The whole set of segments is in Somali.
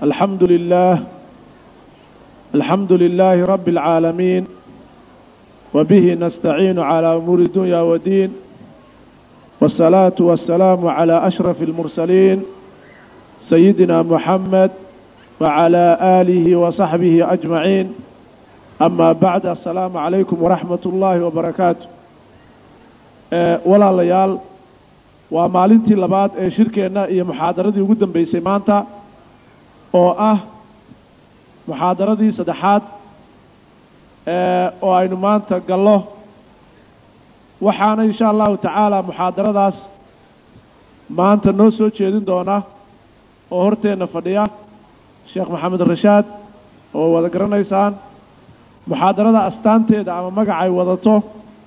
الحمد لله رب العالمين، وبه نستعين على أمور الدنيا والدين، والصلاة والسلام على أشرف المرسلين سيدنا محمد وعلى آله وصحبه أجمعين. أما بعد، السلام عليكم ورحمة الله وبركاته. ولا ليال ومالنتي لبعض شركنا هي محاضرة يقدم بيسمانتا oo muxaadaradii saddexaad oo aynu maanta gallo. waxaana insha allahu tacaala muxaadaradaas maanta noo soo jeedin doona oo horteenna fadhiya sheekh maxamed rashaad oo wada garanaysaan. muxaadarada astaanteeda ama magacay wadato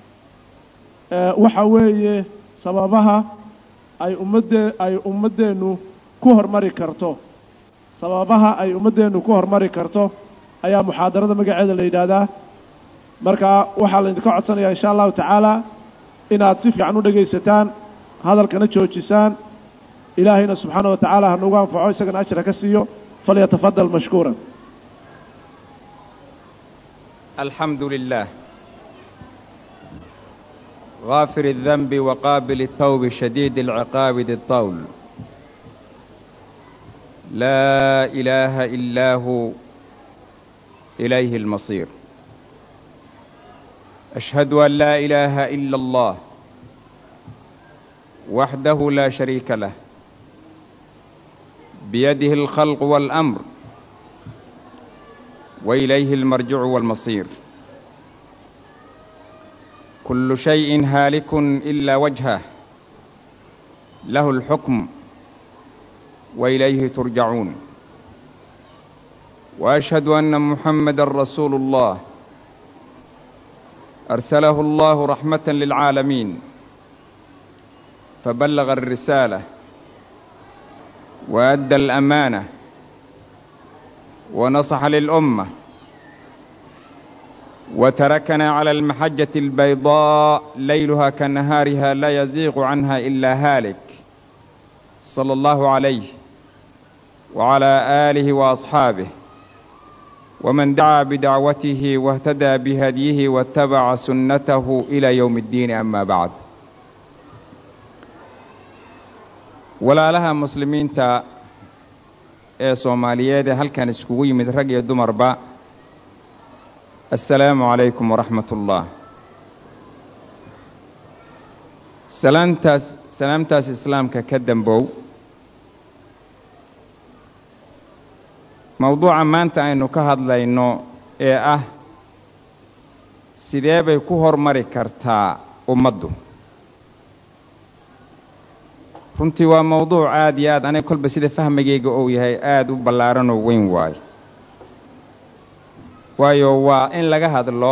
waxa weeye sababaha ay ummadeennu ku hormari karto sababaha ay ummadeennu ku hormari karto ayaa muxaadarada magaceeda la yidhaahdaa. marka waxaa la idinka codsanayaa insha allahu tacaala inaad si fiican u dhegaysataan, hadalkana joojisaan. ilaahayna subxaana wa tacaala ha nugu anfaco, isagana ajra ka siiyo. falyatafadal mashkuuran. الحمد لله غافر الذنب وقابل التوب شديد العقاب ذي الطول، لا إله إلا هو إليه المصير. أشهد أن لا إله إلا الله وحده لا شريك له، بيده الخلق والأمر، وإليه المرجع والمصير. كل شيء هالك إلا وجهه، له الحكم وإليه ترجعون. وأشهد أن محمد رسول الله أرسله الله رحمة للعالمين، فبلغ الرسالة وأدى الأمانة ونصح للأمة، وتركنا على المحجة البيضاء ليلها كنهارها لا يزيغ عنها إلا هالك، صلى الله عليه وعلى آله وأصحابه ومن دعا بدعوته واهتدى بهديه واتبع سنته إلى يوم الدين. أما بعد، ولا لها مسلمين تا Soomaaliyeed halkan iskugu yimid rag iyo dumarba, assalaamu calaykum waraxmatullah. salaamtaas islaamka ka dambow, mawduuca maanta aynu ka hadlayno ee ah sidee bay ku hormari kartaa ummaddu. runtii waa mawduuc aad iyo aad aniga kolba sida fahmigayga uu yahay aad u ballaaran oo weyn waayo waa in laga hadlo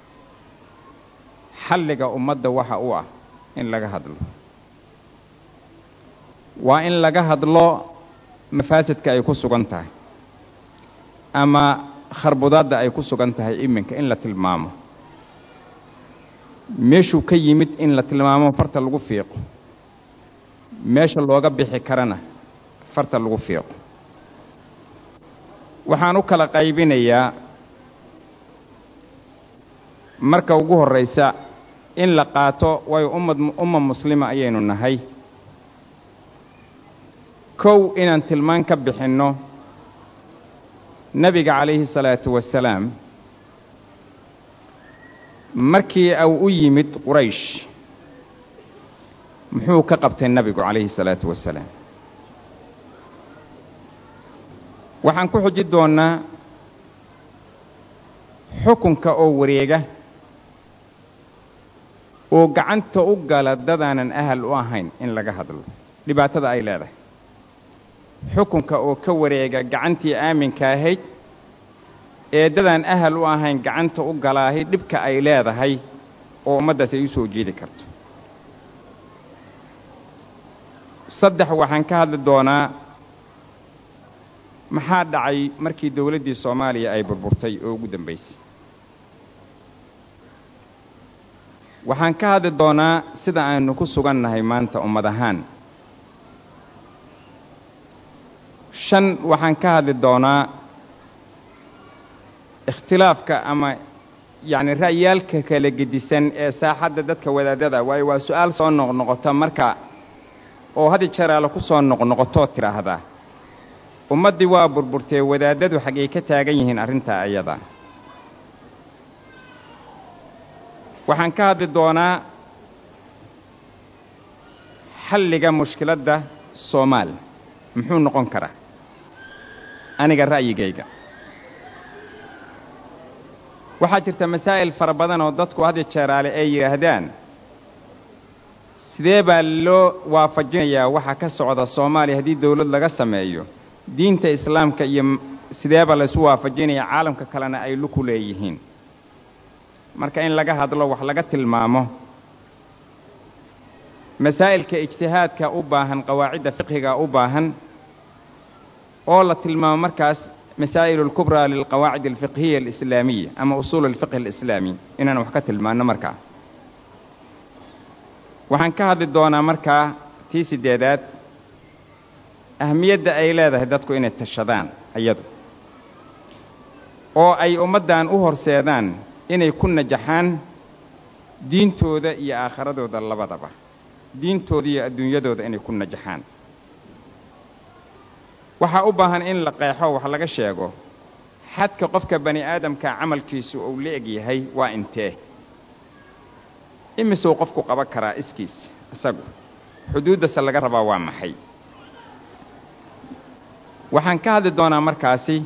xalliga ummadda waxa u ah in laga hadlo, waa in laga hadlo mafaasidka ay ku sugan tahay ama kharbudaadda ay ku sugan tahay iminka in la tilmaamo, meeshuu ka yimid in la tilmaamo, farta lagu fiiqo, meesha looga bixi karana farta lagu fiiqo. waxaan u kala qaybinayaa marka ugu horraysa in la qaato waayo umma muslima ayaynu nahay. kow inaan tilmaan ka bixinno nebiga calayhi salaatu wassalaam markii uu u yimid quraysh muxuu ka qabtay nabigu calayhi salaatu wassalaam. waxaan ku xuji doonnaa xukunka oo wareega oo gacanta u gala dadaanan ahal u ahayn in laga hadlo dhibaatada ay leedahay. xukunka oo ka wareega gacantii aaminka ahayd ee dadaan ahal u ahayn gacanta u galaahay dhibka ay leedahay oo ummaddaas ay u soo jeedi karto. saddex, waxaan ka hadli doonaa maxaa dhacay markii dawladdii Soomaaliya ay burburtay oo ugu dambaysay. waxaan ka hadli doonaa sida aynu ku sugannahay maanta ummad ahaan. shan waxaan ka hadli doonaa ikhtilaafka ama yacni ra'yaalka kala gedisan ee saaxadda dadka wadaadada waayo waa su'aal soo noqnoqota marka oo had jeer ala ku soo noqnoqoto tiraahda ummadii waa burburtay wadaadadu xagee ka taagan yihiin arrinta ayada waxaan ka hadli doonaa xalliga mushkiladda Soomaal muxuu noqon karaa aniga ra'yigayga waxaa jirta masaa'il fara badan oo dadku had jeeraale ay yiraahdaan sidee baa loo waafajinayaa waxa ka socda Soomaaliya hadii dawlad laga sameeyo diinta islaamka iyo sidee baa la isu waafajinayaa caalamka kalena ay lu ku leeyihiin marka in laga hadlo wax laga tilmaamo masaa'ilka ijtihaadka u baahan qawaacida fiqhiga u baahan oo la tilmaamo markaas مسائل الكبرى للقواعد الفقهية الإسلامية أما أصول الفقه الإسلامي إننا وحكت المعنى مركا وحن كهذا الدونا مركا تيسي ديدات أهمية دائلة هدتكو إن التشدان أيضا أو أي أمدان أهر سيدان إن يكون نجحان دين تودا إيا آخر دودا اللبضبا دين تودا الدنيا دودا إن يكون نجحان waxa u baahan in la qeexo wax laga sheego xadka qofka bani aadamka amalkiisu uu leeg yahay waa intee imisoo qofku qaba kara iskiis isagu xuduudda laga rabaa waa maxay waxaan ka hadli doonaa markaasi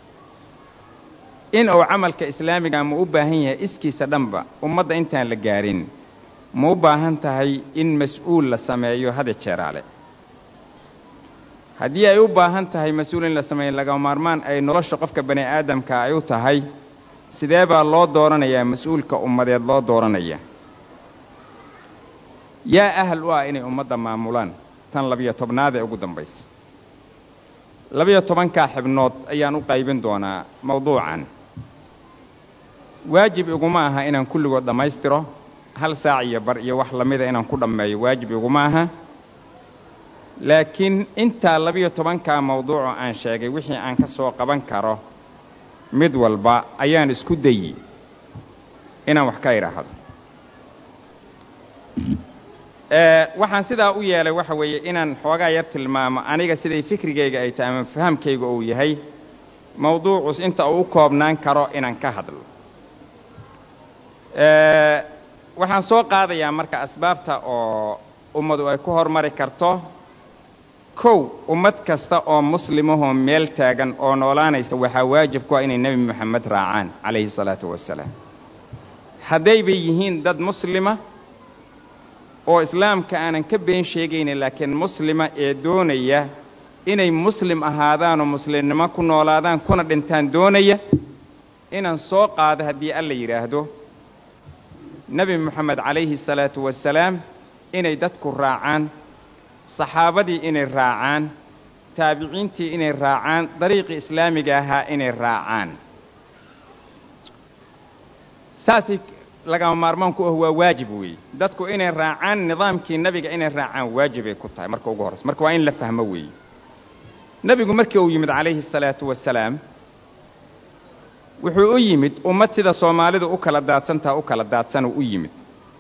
in uu amalka islaamiga ma u baahan yahay iskiisa dhanba ummadda intaan la gaarin ma u baahan tahay in mas'uul la sameeyo hada jeeraale haddii ay u baahan tahay mas'uulin la sameeyo laga maarmaan ay nolosha qofka bani aadamka ay u tahay sidee baa loo dooranayaa mas'uulka ummadeed loo dooranaya yaa ahl waa inay ummadda maamulaan tan 12aad ee ugu dambaysa 12ka xibnood ayaan u qaybin doonaa mawduucan waajib iguma aha inaan kulligood dhamaystiro hal saac iyo bar iyo wax lamida inaan ku dhameeyo waajib iguma aha laakiin inta 12ka mawduuc aan sheegay wixii aan ka soo qaban karo mid walba ayaan isku dayay inaan wax ka iraahdo waxaan sidaa u yeelay waxa weeye inaan xoogaa yar tilmaamo aniga siday fikrigayga ay tahay ama fahamkayga uu yahay mawduucus inta uu koobnaan karo inaan ka hadlo waxaan soo qaadayaa marka asbaabta oo ummadu ay ku hormari karto kow ummad kasta oo muslimaho meel taagan oo noolaanaysa waxa waajib ku ah inay nabi maxamed raacaan calayhi salaatu wassalaam hadday bay yihiin dad muslima oo islaamka aanan ka been sheegaynin laakiin muslima ee doonaya inay muslim ahaadaan oo muslimnimo ku noolaadaan kuna dhintaan doonaya inaan soo qaado haddii alla yiraahdo nabi maxamed calayhi salaatu wassalaam inay dadku raacaan saxaabadii inay raacaan taabiciintii inay raacaan dariiqi islaamiga ahaa inay raacaan saasi laga maarmaanku waa waajib weey dadku inay raacaan nidaamkii nabiga inay raacaan waajib ay ku tahay marka ugu horeysa marka waa in la fahmo weey nabigu markii uu yimid calayhi salaatu wassalaam wuxuu u yimid ummad sida Soomaalidu u kala daadsan u yimid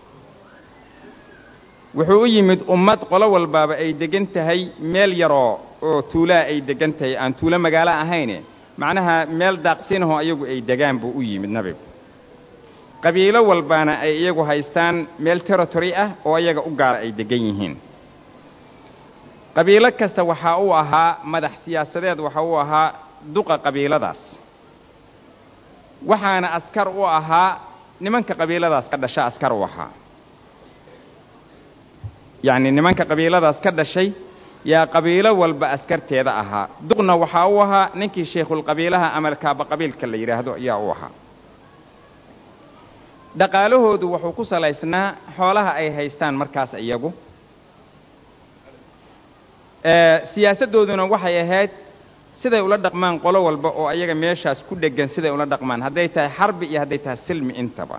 wuxuu u yimid ummad qolo walbaaba ay degan tahay meel yaroo oo tuula ay degan tahay aan tuula magaalo ahayn macnaha meel daaqsinaho ayagu ay degaan buu u yimid nabigu qabiilo walbaana ay iyagu haystaan meel territory ah oo iyaga u gaar ay degan yihiin qabiilo kasta waxa uu ahaa madax siyaasadeed waxa uu ahaa duqa qabiiladaas waxaana askar u ahaa nimanka qabiiladaas ka dhashay askar u ahaa يعني nimanka qabiiladaas ka dhashay yaa qabiilo walba askarteeda ahaa duqna waxa uu ahaa ninkii sheekhul qabiilaha amalkaaba qabiilka la yiraahdo ayaa uu ahaa dhaqaalahoodu wuxuu ku salaysnaa xoolaha ay haystaan markaas iyagu siyaasadooduna waxay ahayd siday ula dhaqmaan qolo walba oo ayaga meeshaas ku dhagan siday ula dhaqmaan haday tahay xarbi iyo haday tahay silmi intaba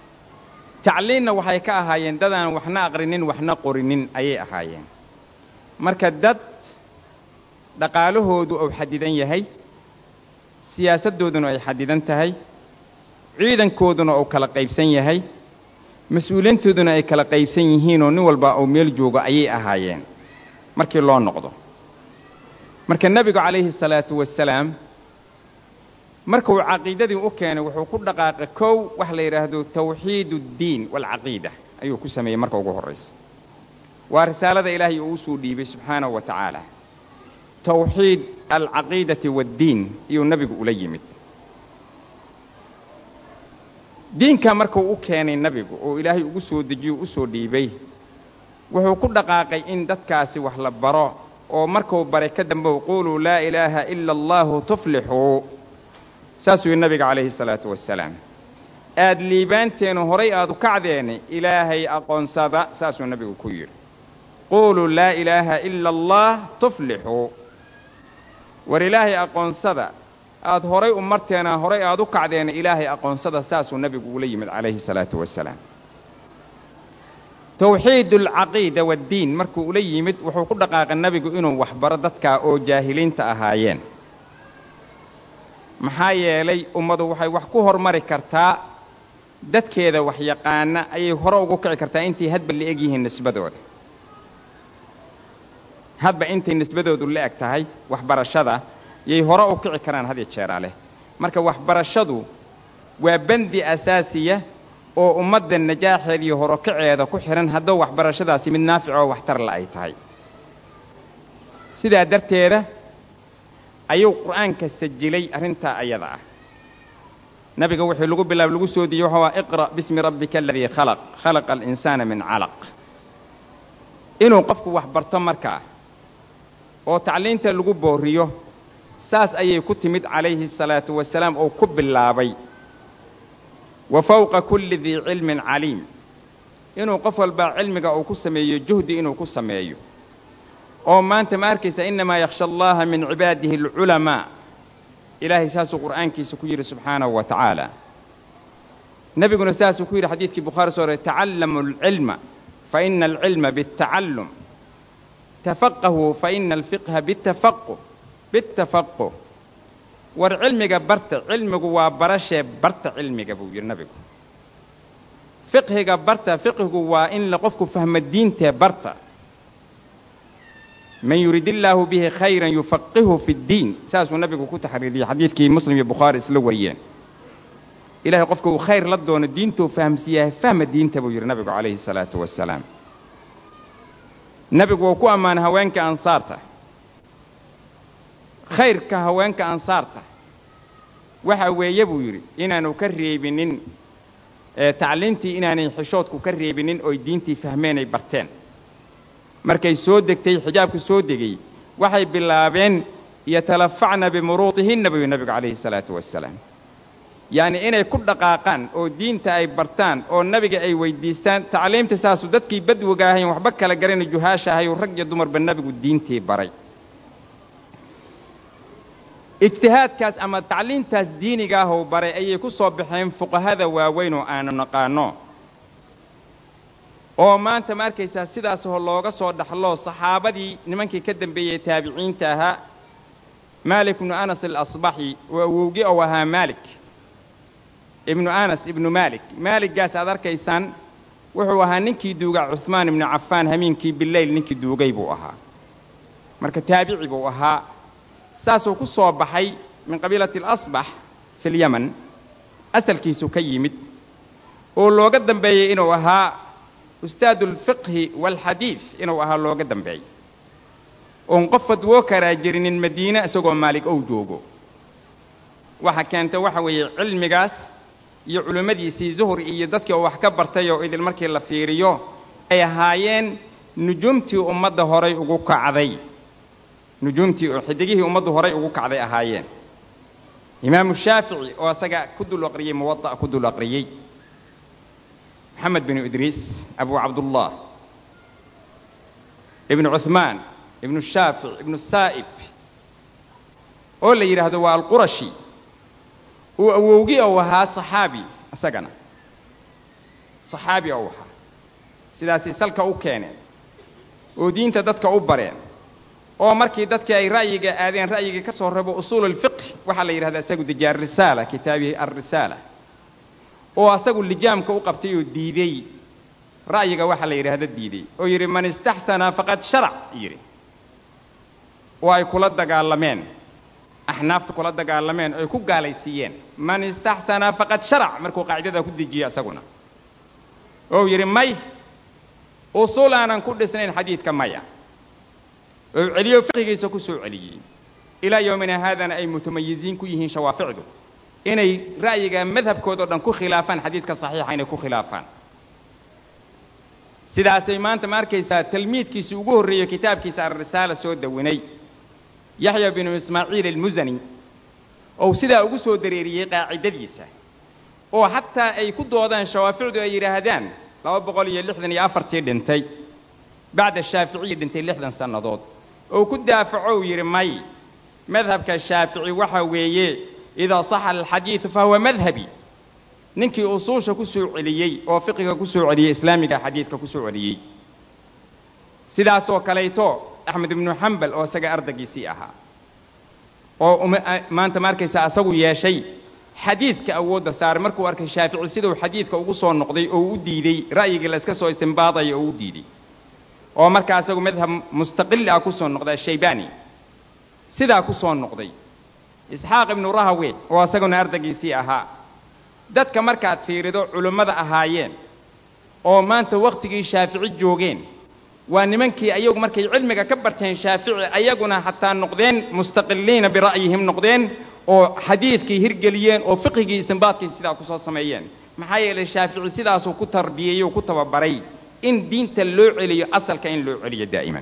تعلينا waxay ka ahaayeen dadaan waxna aqrinin waxna qorinin ayay ahaayeen marka dad dhaqaalahoodu uu xadidan yahay siyaasadooduna ay xadidan tahay ciidankooduna uu kala qaybsan yahay mas'uuliyiintooduna ay kala qaybsan yihiin oo nin walba uu meel joogo ayay ahaayeen markii loo noqdo marka nabiga calayhi salaatu wasalaam markuu caqiidadii u keenay wuxuu ku dhaqaaqay kow wax la yiraahdo tawxiidud-diin wal caqiida ayuu ku sameeyay marka ugu horeysa waa risaalada ilaahay uu soo dhiibay subxaanahu wa ta'ala tawxiid al-caqiidati wad-diin iyo nabigu ula yimid diinka markuu u keenay nabigu oo ilaahay ugu soo dejiyo u soo dhiibay wuxuu ku dhaqaaqay in dadkaasi wax la baro oo markuu baray ka dambe uu qulu laa ilaaha illa allah tuflihu saasuu nabiga calayhi salaatu wasalaam aad liibaanteenu horay aad u kacdeene ilaahay aqoonsada saasuu nabigu ku yiri qulu laa ilaaha illa allah tuflihu war ilaahay aqoonsada aad horay u marteena horay aad u kacdeena ilaahay aqoonsada saasuu nabigu ula yimid calayhi salaatu wasalaam tawxiidul caqiida wad-diin markuu ula yimid wuxuu ku dhaqaaqay nabigu inuu wax baro dadka oo jaahiliinta ahaayeen maxaa yeelay ummadu waxay wax ku hormari kartaa dadkeeda wax yaqaana ayay hore ugu kici kartaa intii hadba la eg yihiin nisbadooda hadba intay nisbadoodu la eg tahay waxbarashada yay hore u kici karaan had iyo jeer ale marka waxbarashadu waa bandi asaasiya oo ummadda najaaxeeda iyo hore kiceeda ku xiran haddii waxbarashadaasi mid naafic oo waxtar la ay tahay sidaa darteeda ayuu quraanka sajilay arinta ayada ah nabiga wuxuu lagu bilaab lagu soo diiyay waxa waa iqra bismi rabbika alladhi khalaq khalaqa al-insana min 'alaq inuu qofku wax barto markaa oo tacliinta lagu booriyo saas ayay ku timid calayhi salaatu wasalaam oo ku bilaabay wa fawqa kulli dhi ilmin 'alim inuu qof walba cilmiga uu ku sameeyo juhdi inuu ku sameeyo oo maanta ma arkaysa inma yakhsha allaha min 'ibadihi al-'ulama ilaahi saasu quraankiisa ku yiri subhanahu wa ta'ala nabiguna saasu ku yiri xadiiskii bukhari soo ta'allamu al-'ilma fa inna al-'ilma bit-ta'allum tafaqahu fa inna al-fiqha bit-tafaqquh war cilmiga barta cilmigu waa barashe barta cilmiga buu yiri nabigu fiqhiga barta fiqhigu waa in la qofku fahmo diinta barta man yuridillahu bihi khayran yufaqihu fi ad-din saasu nabigu ku taxriiriyay xadiiskii muslim iyo bukhari isla wariyeen ilaahay qofku uu khayr la doono diintu fahamsiyaa fahma diinta buu yiri nabigu calayhi salaatu wasalaam nabigu wuu ku ammaan haweenka ansaarta khayrka haweenka ansaarta waxa weeye buu yiri inaanu ka reebinin tacliintii inaanay xishoodku ka reebinin oo diintii fahmeenay barteen markay soo degtay xijaabku soo degay waxay bilaabeen yatalafacna bimuruutihinna buu nabigu calayhi salaatu wasalaam yaani inay ku dhaqaaqaan oo diinta ay bartaan oo nabiga ay weydiistaan tacliimta saasu dadkii badwiga ahayn waxba kala garan juhaasha ahay rag iyo dumarba nabigu diintii baray ijtihaadkaas ama tacliintaas diiniga ah oo baray ayay ku soo baxeen fuqahada waaweyn oo aanu naqaano oo maanta ma arkaysa sidaas oo looga soo dhaxlo saxaabadii nimankii ka dambeeyay taabiciinta ahaa Malik ibn Anas al-Asbahi wa awowgi oo ahaa Malik ibn Anas ibn Malik gaas aad arkaysan wuxuu ahaa ninkii duuga Uthman ibn Affan hamiinkii billayl ninkii duugay buu ahaa marka taabici buu ahaa saasoo ku soo baxay min qabiilati al-Asbah fi al-Yaman asalkiisu ka yimid oo looga dambeeyay inuu ahaa ustaad al-fiqh wal-hadith inuu ahaa looga dambeeyay oo qofad woo kara jirinin Madiina isagoo Malik oo joogo waxa keentay waxa weeye cilmigaas iyo culimadiisii Zuhri iyo dadkii oo wax ka bartay oo idil markii la fiiriyo ay ahaayeen nujumtii ummadda horay ugu kacday nujumtii oo xidigihii ummadda horay ugu kacday ahaayeen Imam Shafi'i oo asaga ku dul aqriyay Muwatta ku dul aqriyay محمد بن إدريس أبو عبد الله ابن عثمان ابن الشافع ابن السائب أولا يرى هذا هو القرشي ووجي أوها صحابي أسجنا صحابي أوها سلاسي سلك أو كان ودين تدتك أوبرين oo markii dadkii ay ra'yiga aadeen ra'yiga ka soo rabo usul al-fiqh waxa la yiraahdaa isagu dijaar risaala kitaabi ar-risaala oo asagu lijaamka u qabtay oo diiday ra'yiga waxa la yiraahdo diiday oo yiri man istahsana faqad shara' yiri oo ay kula dagaalameen ahnaafta kula dagaalameen ay ku gaalaysiiyeen man istahsana faqad shara' markuu qaacidada ku dijiyo asaguna oo yiri may usul aanan ku dhisnayn xadiidka maya oo celiyo fiqigiisa ku soo celiyay ila yoomina haadana ay mutamayyiziin ku yihiin shawaaficdu inay ra'yiga madhabkooda dhan ku khilaafaan xadiidka saxiixa inay ku khilaafaan sidaasay maanta markaysa tilmiidkiisa ugu horeeyay kitaabkiisa ar-risaala soo dawinay yahya bin ismaaciil al-muzani oo sidaa ugu soo dareeriyay qaacidadiisa oo hatta ay ku doodaan shawaaficdu ay yiraahdaan 264 dhintay بعد الشافعي دنتي لحدن سنادود oo ku daafaco yiri may madhabka shaafici waxa weeye ida صح الحديث فهو مذهبي ninkii usuusha ku soo celiyay oo fiqiga ku soo celiyay islaamiga xadiidka ku soo celiyay sidaas oo kaleeto Ahmed ibn Hanbal oo saga ardagiisi ahaa oo maanta markaysa asagu yeeshay xadiidka awoodda saar markuu arkay shaafici sidoo xadiidka ugu soo noqday oo u diiday ra'yiga la iska soo istinbaaday oo u diiday oo markaas asagu madhab mustaqil ah ku soo noqday Shaybani sidaa ku soo noqday Isxaaq ibn Rahawi oo asaguna ardagiisi ahaa dadka markaad fiirido culimada ahaayeen oo maanta waqtigii shaafici joogeen waa nimankii ayagu markay cilmiga ka barteen shaafici ayaguna hatta noqdeen mustaqilliina bi ra'yihim noqdeen oo xadiidkii hirgeliyeen oo fiqhigii istinbaadkii sidaa ku soo sameeyeen maxaa yeelay shaafici sidaas uu ku tarbiyay oo ku tababaray in diinta loo celiyo asalka in loo celiyo daa'iman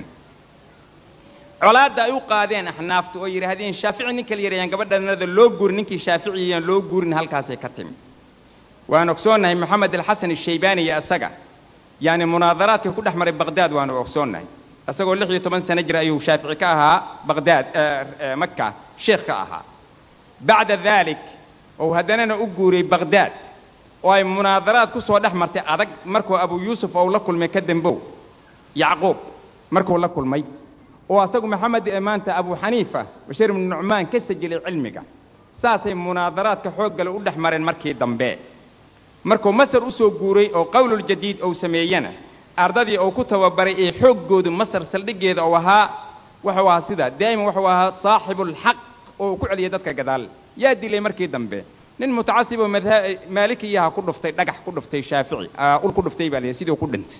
colaada ay u qaadeen ahnaaftu oo yiraahdeen shaafici ninka la yiraahdeen gabadhanada loo guur ninkii shaaficiyan loo guurin halkaas ay ka timi waan ogsoonahay maxamed al-hasan al-shaybani ya asaga yani munaadaraadka ku dhaxmaray Baghdad waan ogsoonahay asagoo 16 sano jira ayuu shaafici ka ahaa Baghdad Makka sheekh ka ahaa بعد ذلك oo hadana u guuray Baghdad oo ay munaadaraad ku soo dhaxmartay adag markuu Abu Yusuf oo la kulmay ka dambow Yaqoob markuu la kulmay oo asagu Maxamed imaanta Abu Hanifa Bashir ibn Nu'man ka sajilay cilmiga saasay munaadaraadka xoog gal u dhaxmareen markii dambe markuu Masar u soo guuray oo qawlul jadiid oo sameeyana ardadii oo ku tababaray ee xoogoodu Masar saldhigeeda oo ahaa waxa waa sida daaima waxa waa saaxibul haq oo ku celiya dadka gadaal yaa dilay markii dambe nin mutacassib oo madhab maalikiyaha ku dhuftay dhagax ku dhuftay shaafici ul ku dhuftay baa sidoo ku dhintay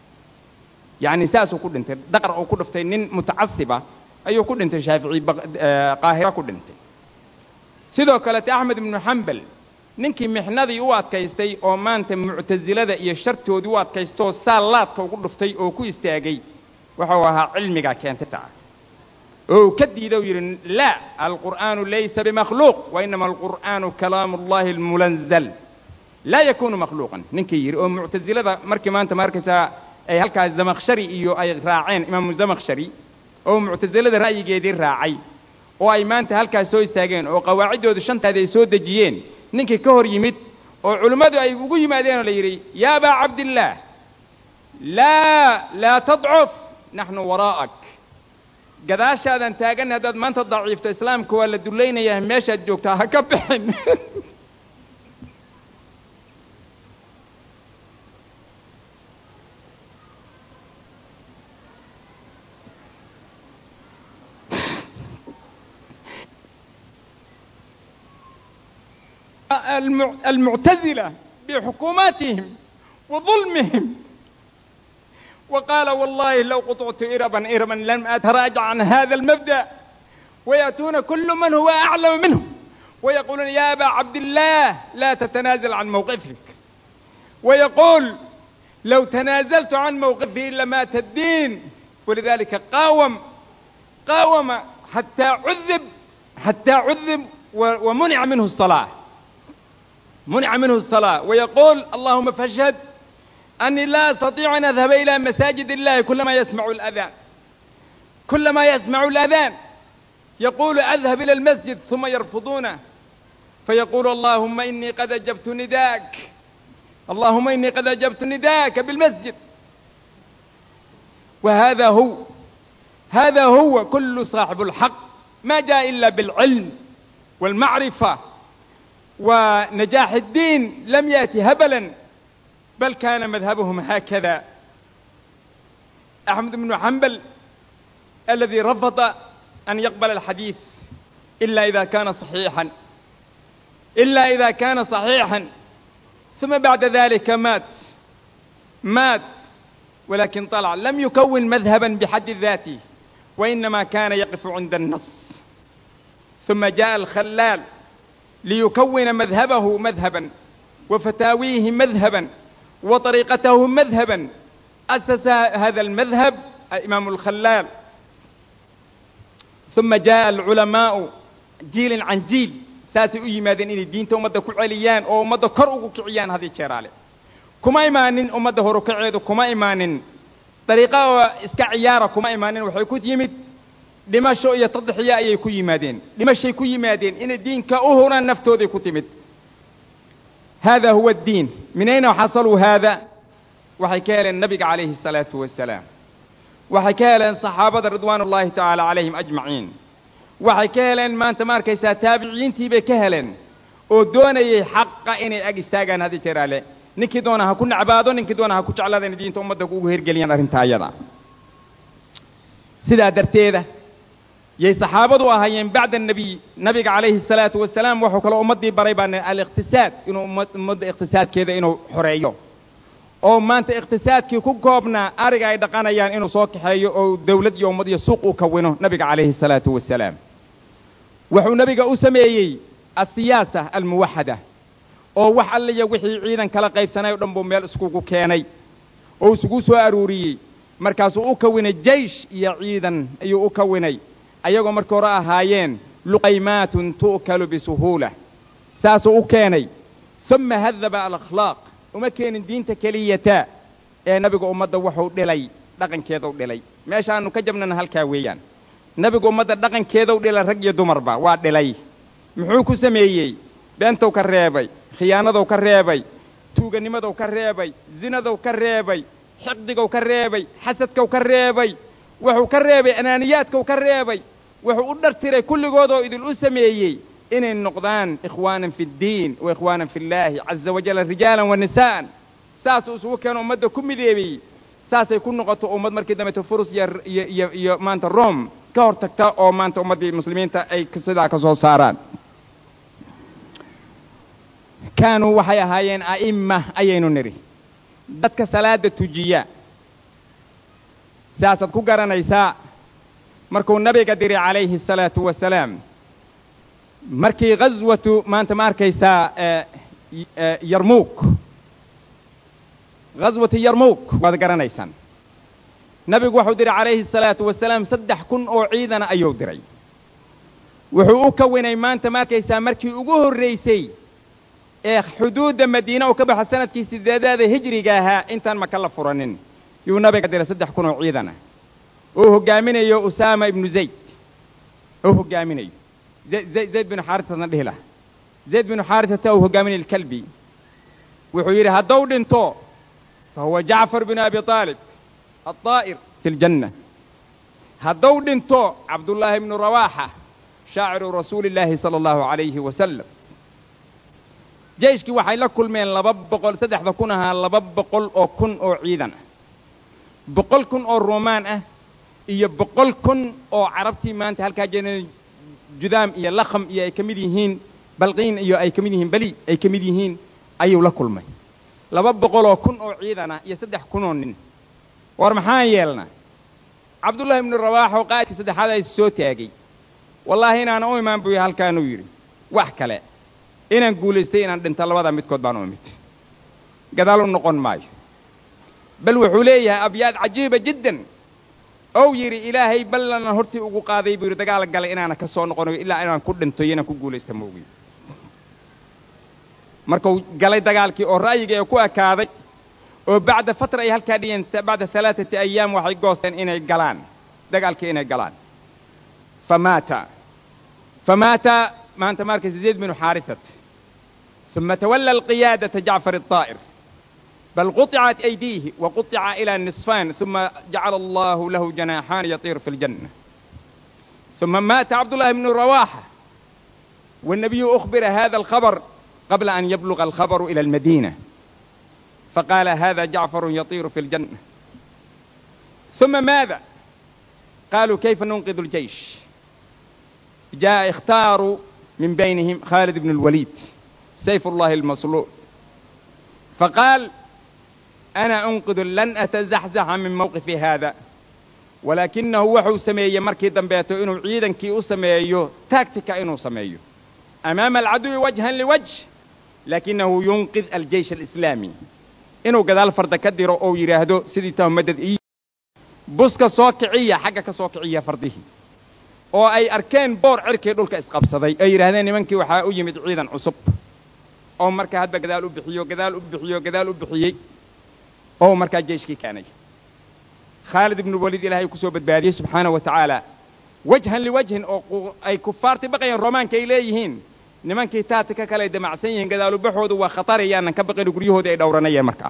yani saasoo ku dhintay daqar oo ku dhuftay nin mutacassiba ayuu ku dhintay shaafici qaahira ku dhintay sidoo kale Ahmed ibn Hanbal ninkii mixnadii u adkaystay oo maanta mu'tazilada iyo shartoodii u adkaysto salaadka ugu dhuftay oo ku istaagay waxa uu ahaa cilmiga keentay oo ka diiday yiri la al-Qur'anu laysa bimakhluuq wa inma al-Qur'anu kalaamullahi al-munazzal la yakunu makhluuqan ninkii yiri oo mu'tazilada markii maanta markaysa ay halkaas Zamakhshari iyo ay raaceen imaam Zamakhshari oo mu'tazilada ra'yigeedii raacay oo ay maanta halkaas soo istaageen oo qawaacidoodu shantaad ay soo dajiyeen ninkii ka hor yimid oo culimadu ay ugu yimaadeen oo la yiri ya aba abdillah la tad'uf nahnu waraa'ak gadaashaadan taagan hadaad maanta daciifto islaamku waa la duleynaya meesha joogtaa ha ka bixin المعتزلة بحكوماتهم وظلمهم وقال والله لو قطعت إربا لم أتراجع عن هذا المبدأ ويأتون كل من هو أعلم منه ويقولون يا أبا عبد الله لا تتنازل عن موقفك ويقول لو تنازلت عن موقفي لمات الدين ولذلك قاوم حتى عذب ومنع منه الصلاة ويقول اللهم فاشهد أني لا أستطيع أن أذهب إلى مساجد الله كلما يسمع الأذان يقول أذهب إلى المسجد ثم يرفضونه فيقول اللهم إني قد أجبت نداك بالمسجد وهذا هو هذا هو كل صاحب الحق، ما جاء إلا بالعلم والمعرفة، ونجاح الدين لم يأتي هبلا، بل كان مذهبهم هكذا. أحمد بن حنبل الذي رفض أن يقبل الحديث إلا إذا كان صحيحا، ثم بعد ذلك مات، ولكن طلع لم يكون مذهبا بحد ذاته، وإنما كان يقف عند النص. ثم جاء الخلال ليكون مذهبه مذهبا، وفتاويه مذهبا، وطريقته مذهبا. أسس هذا المذهب الإمام الخلال. ثم جاء العلماء جيل عن جيل ساسي يمادين إن الدين تومد كعليان أو مد كرؤ كعيان هذه الشرالة كما إيمانين أمد هركعيد كما إيمانين طريقة إسكعيارة كما إيمانين وحيكون يمد لما شو يتضحيا يكون يمادين لما شيء يكون يمادين إن الدين كأهرا نفتو ذي كتمد. هذا هو الدين. من أين حصلوا هذا؟ وحكى النبي عليه الصلاة والسلام، وحكى لنا صحابة رضوان الله تعالى عليهم أجمعين، وحكى لنا ما أنت ماركيسا تابعين تيبي كهلن ودوني حق إني أجستاجان هذه ترالة نكدونها كنا عبادون نكدونها كوش على ذي الدين تومد كوجهر جليان أرنتها يدا سيدا درتيدا يا صحابة وهايين بعد النبي عليه الصلاة والسلام وحكوا أمدي بريبان الاقتصاد إنه أمد اقتصاد كذا إنه حرية أو ما أنت اقتصاد كي كوكبنا أرجع يدقنا يعني إنه صاك حي أو دولة يوم مدي سوق وكونه نبي عليه الصلاة والسلام. وحو نبي أسميه السياسة الموحدة أو وحل يوحي عيدا كلا قيب سنة يدم بميل سكوكو كياني أو سكوسو أروري مركز أكون الجيش يعيدا أي أكوني أيغو مركورا هايين لقيمات تؤكل بسهولة ساسو أكيني ثم هذب الأخلاق وما كان الدين تكليتا نبي أمد وحو دلي دقن كيدو دلي ماشي أنو كجبنا هالكاويان نبي أمد دقن كيدو دلي رجي دمربا وادلي محوكو سميي بنتو كريبي خيانة كريبي توغنيمة كريبي زنا كريبي حقد كريبي حسد كريبي وحو كريبي أنانيات كريبي وحو أدرتري كل قوضو إذ الأسميي إن النقدان إخوانا في الدين وإخوانا في الله عز وجل رجالا ونساء ساسو سوكان أمد كم ذيبي ساس يكون نقطة أمد مركز دمت فرص مانت الروم كورتكتا أو مانت أمد المسلمين تا أي كسدا كسو ساران كانوا وحيا هايين أئمة أيين نري دتك سلاد تجيا ساسد كوغارا نيسا مركو النبي قدري عليه الصلاة والسلام مركي غزوة ما أنت ماركيسا يرموك غزوة يرموك وهذا قرا نيسان نبي وحو دري عليه الصلاة والسلام سدح كن أو عيدنا أيو دري وحو كويني ما أنت ماركيسا مركي أقوه الرئيسي حدود مدينة وكبح سنة كيس دادة هجري جاها انتان مكلف فرنين يو نبي قدر سدح كنوا عيدنا اوه قامين يو أسامة ابن زيد اوه قامين زيد بن حارثة نبهله زيد بن حارثة اوه قامين الكلبي وحيري هدود انتو فهو جعفر بن أبي طالب الطائر في الجنة هدود انتو عبد الله بن رواحة شاعر رسول الله صلى الله عليه وسلم جيشكي waxay la kulmeen 200 kunaha 200 oo kun oo ciidan 100 kun oo Roomaan ah iyo 100 kun oo Carabti maanta halka jeenay Judaam iyo Lakham iyo ay kamid yihiin Balqiin iyo ay kamid yihiin Bali ay kamid yihiin ayuu la kulmay 200 oo kun oo ciidan ah iyo 3 kun oo nin war maxaan yeelna Abdullah ibn Rawah oo qaadki saddexaad ay soo taagay wallahi inaan oo imaan buu halkaan u yiri wax kale inaan guuleystay inaan dhinta labada midkood baan u imid gadaal u noqon maayo bal wuxuu leeyahay abyaad cajiiba jiddan oo yiri ilaahay ballan horti ugu qaaday buu dagaal galay inaan ka soo noqono ilaa inaan ku dhinto inaan ku guuleysto moogi markuu galay dagaalkii oo ra'yiga ay ku akaaday oo bacda fatra ay halka dhiyeen bacda 3 ayyam waxay goosteen inay galaan dagaalkii inay galaan فمات ما أنت مركز زيد بن حارثة ثم تولى القيادة جعفر الطائر بل قطعت أيديه وقطع إلى النصفين ثم جعل الله له جناحان يطير في الجنة. ثم مات عبد الله بن رواحة والنبي أخبر هذا الخبر قبل أن يبلغ الخبر إلى المدينة، فقال هذا جعفر يطير في الجنة. ثم ماذا؟ قالوا كيف ننقذ الجيش؟ جاء اختاروا من بينهم خالد بن الوليد سيف الله المصلول، فقال أنا أنقذ لن أتزحزح من موقفي هذا، ولكنه وحو سميه مركي دنبيته إنه عيدا كي أسميه تاكتيكا إنه سميه أمام العدو وجها لوجه، لكنه ينقذ الجيش الإسلامي إنه قدال فرد كدر أو يراهدو سيدي مدد إيه بسك صوكعية حقك صوكعية فرده oo ay arkeen boor cirkii dhulka isqabsaday ay yiraahdeen nimankii waxa u yimid ciidan cusub oo marka hadba gadaal u bixiyay oo marka jeeshkii keenay Khalid ibn Walid ilaahay ku soo badbaadiyay subhanahu wa ta'ala wajhan li wajhin oo ay kufaarti baqayeen Roomaanka ay leeyihiin nimankii taatika kale damacsan yihiin gadaal u baxoodu waa khatar ayaan ka baqin guryahooda ay dhowranayeen marka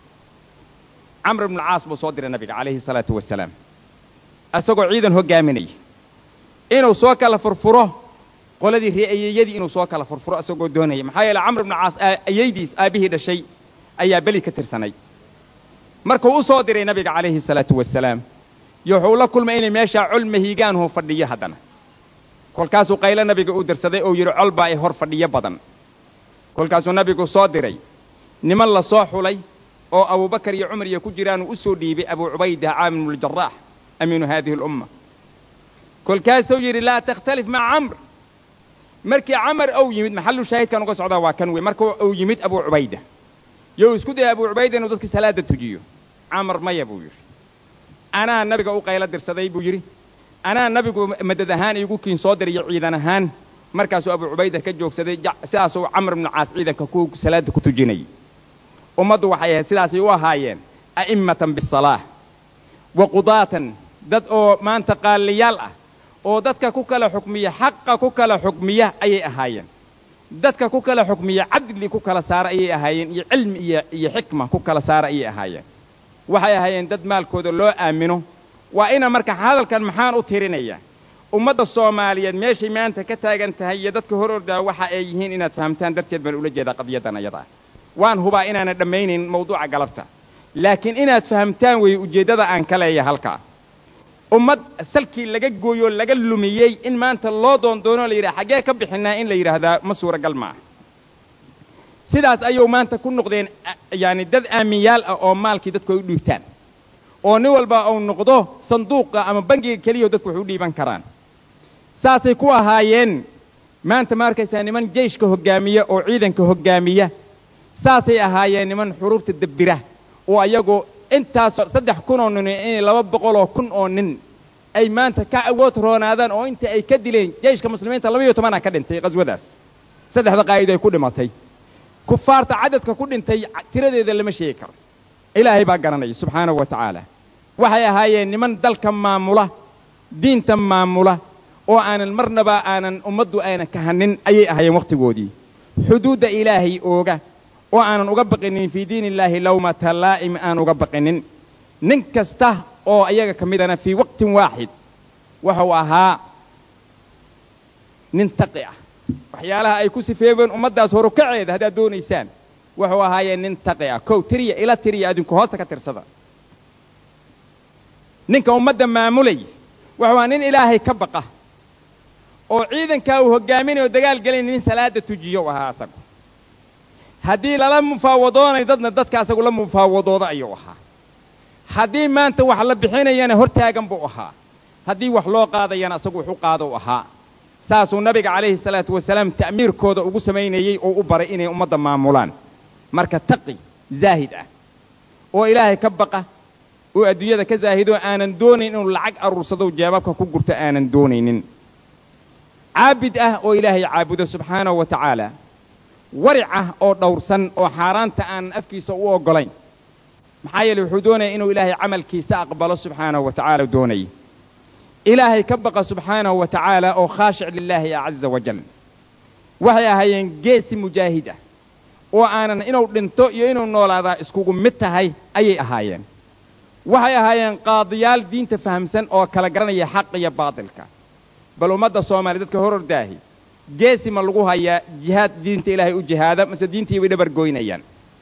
Amr ibn al-Aas buu soo diray nabiga kaleeyhi salaatu wassalaam asagoo ciidan hogaaminay inuu soo kala furfuro qoladii ri'ayadii inuu soo kala furfuro asagoo doonaya maxaa yeelay Amr ibn Aas ayadiis aabihii dhashay ayaa bali ka tirsanay markuu u soo diray nabiga kaleeyhi salaatu wassalaam wuxuu la kulmay inay meesha culma hiigaan hoo fadhiyo hadana kolkaasuu qayla nabiga u dirsaday oo yiri culba ay hor fadhiyo badan kolkaasuu nabigu soo diray niman la soo xulay oo Abu Bakar iyo Umar iyo ku jiraan u soo dhiibay Abu Ubaydah Aamir al-Jarrah aminu hadhihi al-umma kolkaasuu yiri la takhtalif ma Amr markii Amr oo yimid maxallu shaahid kan uga socda waa kan way markuu oo yimid Abu Ubaydah yoo isku day Abu Ubaydah inuu dadka salaada tujiyo Amr ma yabuu yiri ana nabiga u qayla dirsaday buu yiri ana nabigu madad ahaan igu kiin soo diray ciidan ahaan markaasuu Abu Ubaydah ka joogsaday sidaasuu Amr ibn Aas ciidanka ku salaada ku tujinay ummadu waxay sidaasay u ahaayeen a'immatan bis-salaah wa qudaatan dad oo maanta qaaliyaal ah oo dadka ku kala xukmiya xaqqa ku kala xukmiya ayay ahaayeen dadka ku kala xukmiya cadli ku kala saara ayay ahaayeen iyo cilmi iyo xikma ku kala saara ayay ahaayeen waxay ahaayeen dad maalkooda loo aamino waa ina marka hadalkan maxaan u tirinaya ummadda Soomaaliyeed meeshay maanta ka taagan tahay iyo dadka hor ordaa waxa ay yihiin inaad fahamtaan darteed baan ula jeedaa qadiyadan ayada waan hubaa inaana dhammaynin mawduuca galabta laakiin inaad fahamtaan way ujeedada aan ka leeyahay halka ummad salkii laga gooyo laga lumiyay in maanta loo doono la yiraahdo xagee ka bixinaa in la yiraahdo ma suuragal ma sidaas ayuu maanta ku noqdeen yaani dad aamiyaal ah oo maalkii dadku ay u dhiibtaan oo nin walba uu noqdo sanduuqa ama bangiga kaliya dadku wax u dhiiban karaan saasay ku ahaayeen maanta markaysa niman jeeshka hogaamiya oo ciidanka hogaamiya saasay ahaayeen niman xuruufta dabira oo ayagu intaas 3,000 oo nin in 200,000 oo nin ay maanta ka awood roonaadaan oo inta ay ka dileen jeeshka muslimiinta 12 ka dhintay qaswadaas saddexda qaayid ay ku dhimatay kufaarta cadadka ku dhintay tiradeeda lama sheegi karo ilaahay baa garanay subhanahu wa ta'ala waxay ahaayeen niman dalka maamula diinta maamula oo aanan marnaba aanan ummadu ayna ka hanin ayay ahaayeen waqtigoodii xuduuda ilaahay ooga oo aanan uga baqinin fi diinillaahi lawma talaa'im aan uga baqinin nin kasta oo ayaga kamidana fi waqtin waahid wuxuu ahaa nin taqi ah waxyaalaha ay ku sifeeyeen ummadaas hor u kaceed hadaa doonaysaan wuxuu ahaayeen nin taqi ah koo tiriya ila tiriya adinku hoosta ka tirsada ninka ummadda maamulay wuxuu nin ilaahay ka baqa oo ciidanka uu hogaaminayo dagaal galin nin salaada tujiyo waxa asagu haddii lala mufaawadoonay dadka asagu la mufaawadooda ayuu ahaa haddii maanta wax la bixinayana hortaagan buu ahaa haddii wax loo qaadayana asagu wuxuu qaado ahaa saasuu nabiga kaleeyhi salaatu wasalaam ta'miirkooda ugu sameeyay oo u baray inay ummadda maamulaan marka taqi zaahid ah oo ilaahay ka baqa oo adduunyada ka zaahido aanan doonayn inuu lacag aruursado jeebabka ku gurto aanan doonaynin caabid ah oo ilaahay caabudo subhanahu wa ta'ala warica oo dhowrsan oo xaaraanta aan afkiisa u ogolayn maxaa yeelay wuxuu doonay inuu ilaahay amalkiisa aqbalo subhanahu wa ta'ala doonay ilaahay ka baqa subhanahu wa ta'ala oo khaashi' lillahi azza wa jalla waxay ahaayeen geesi mujaahid ah oo aanan inuu dhinto iyo inuu noolaadaa iskugu mid tahay ayay ahaayeen waxay ahaayeen qaadiyaal diinta fahamsan oo kala garanaya xaq iyo baadilka bal ummadda Soomaaliyeed dadka hor ordaahi geesi ma lagu hayaa jihaad diinta Ilaahay u jihaada mise diintii way dhabar gooynayaan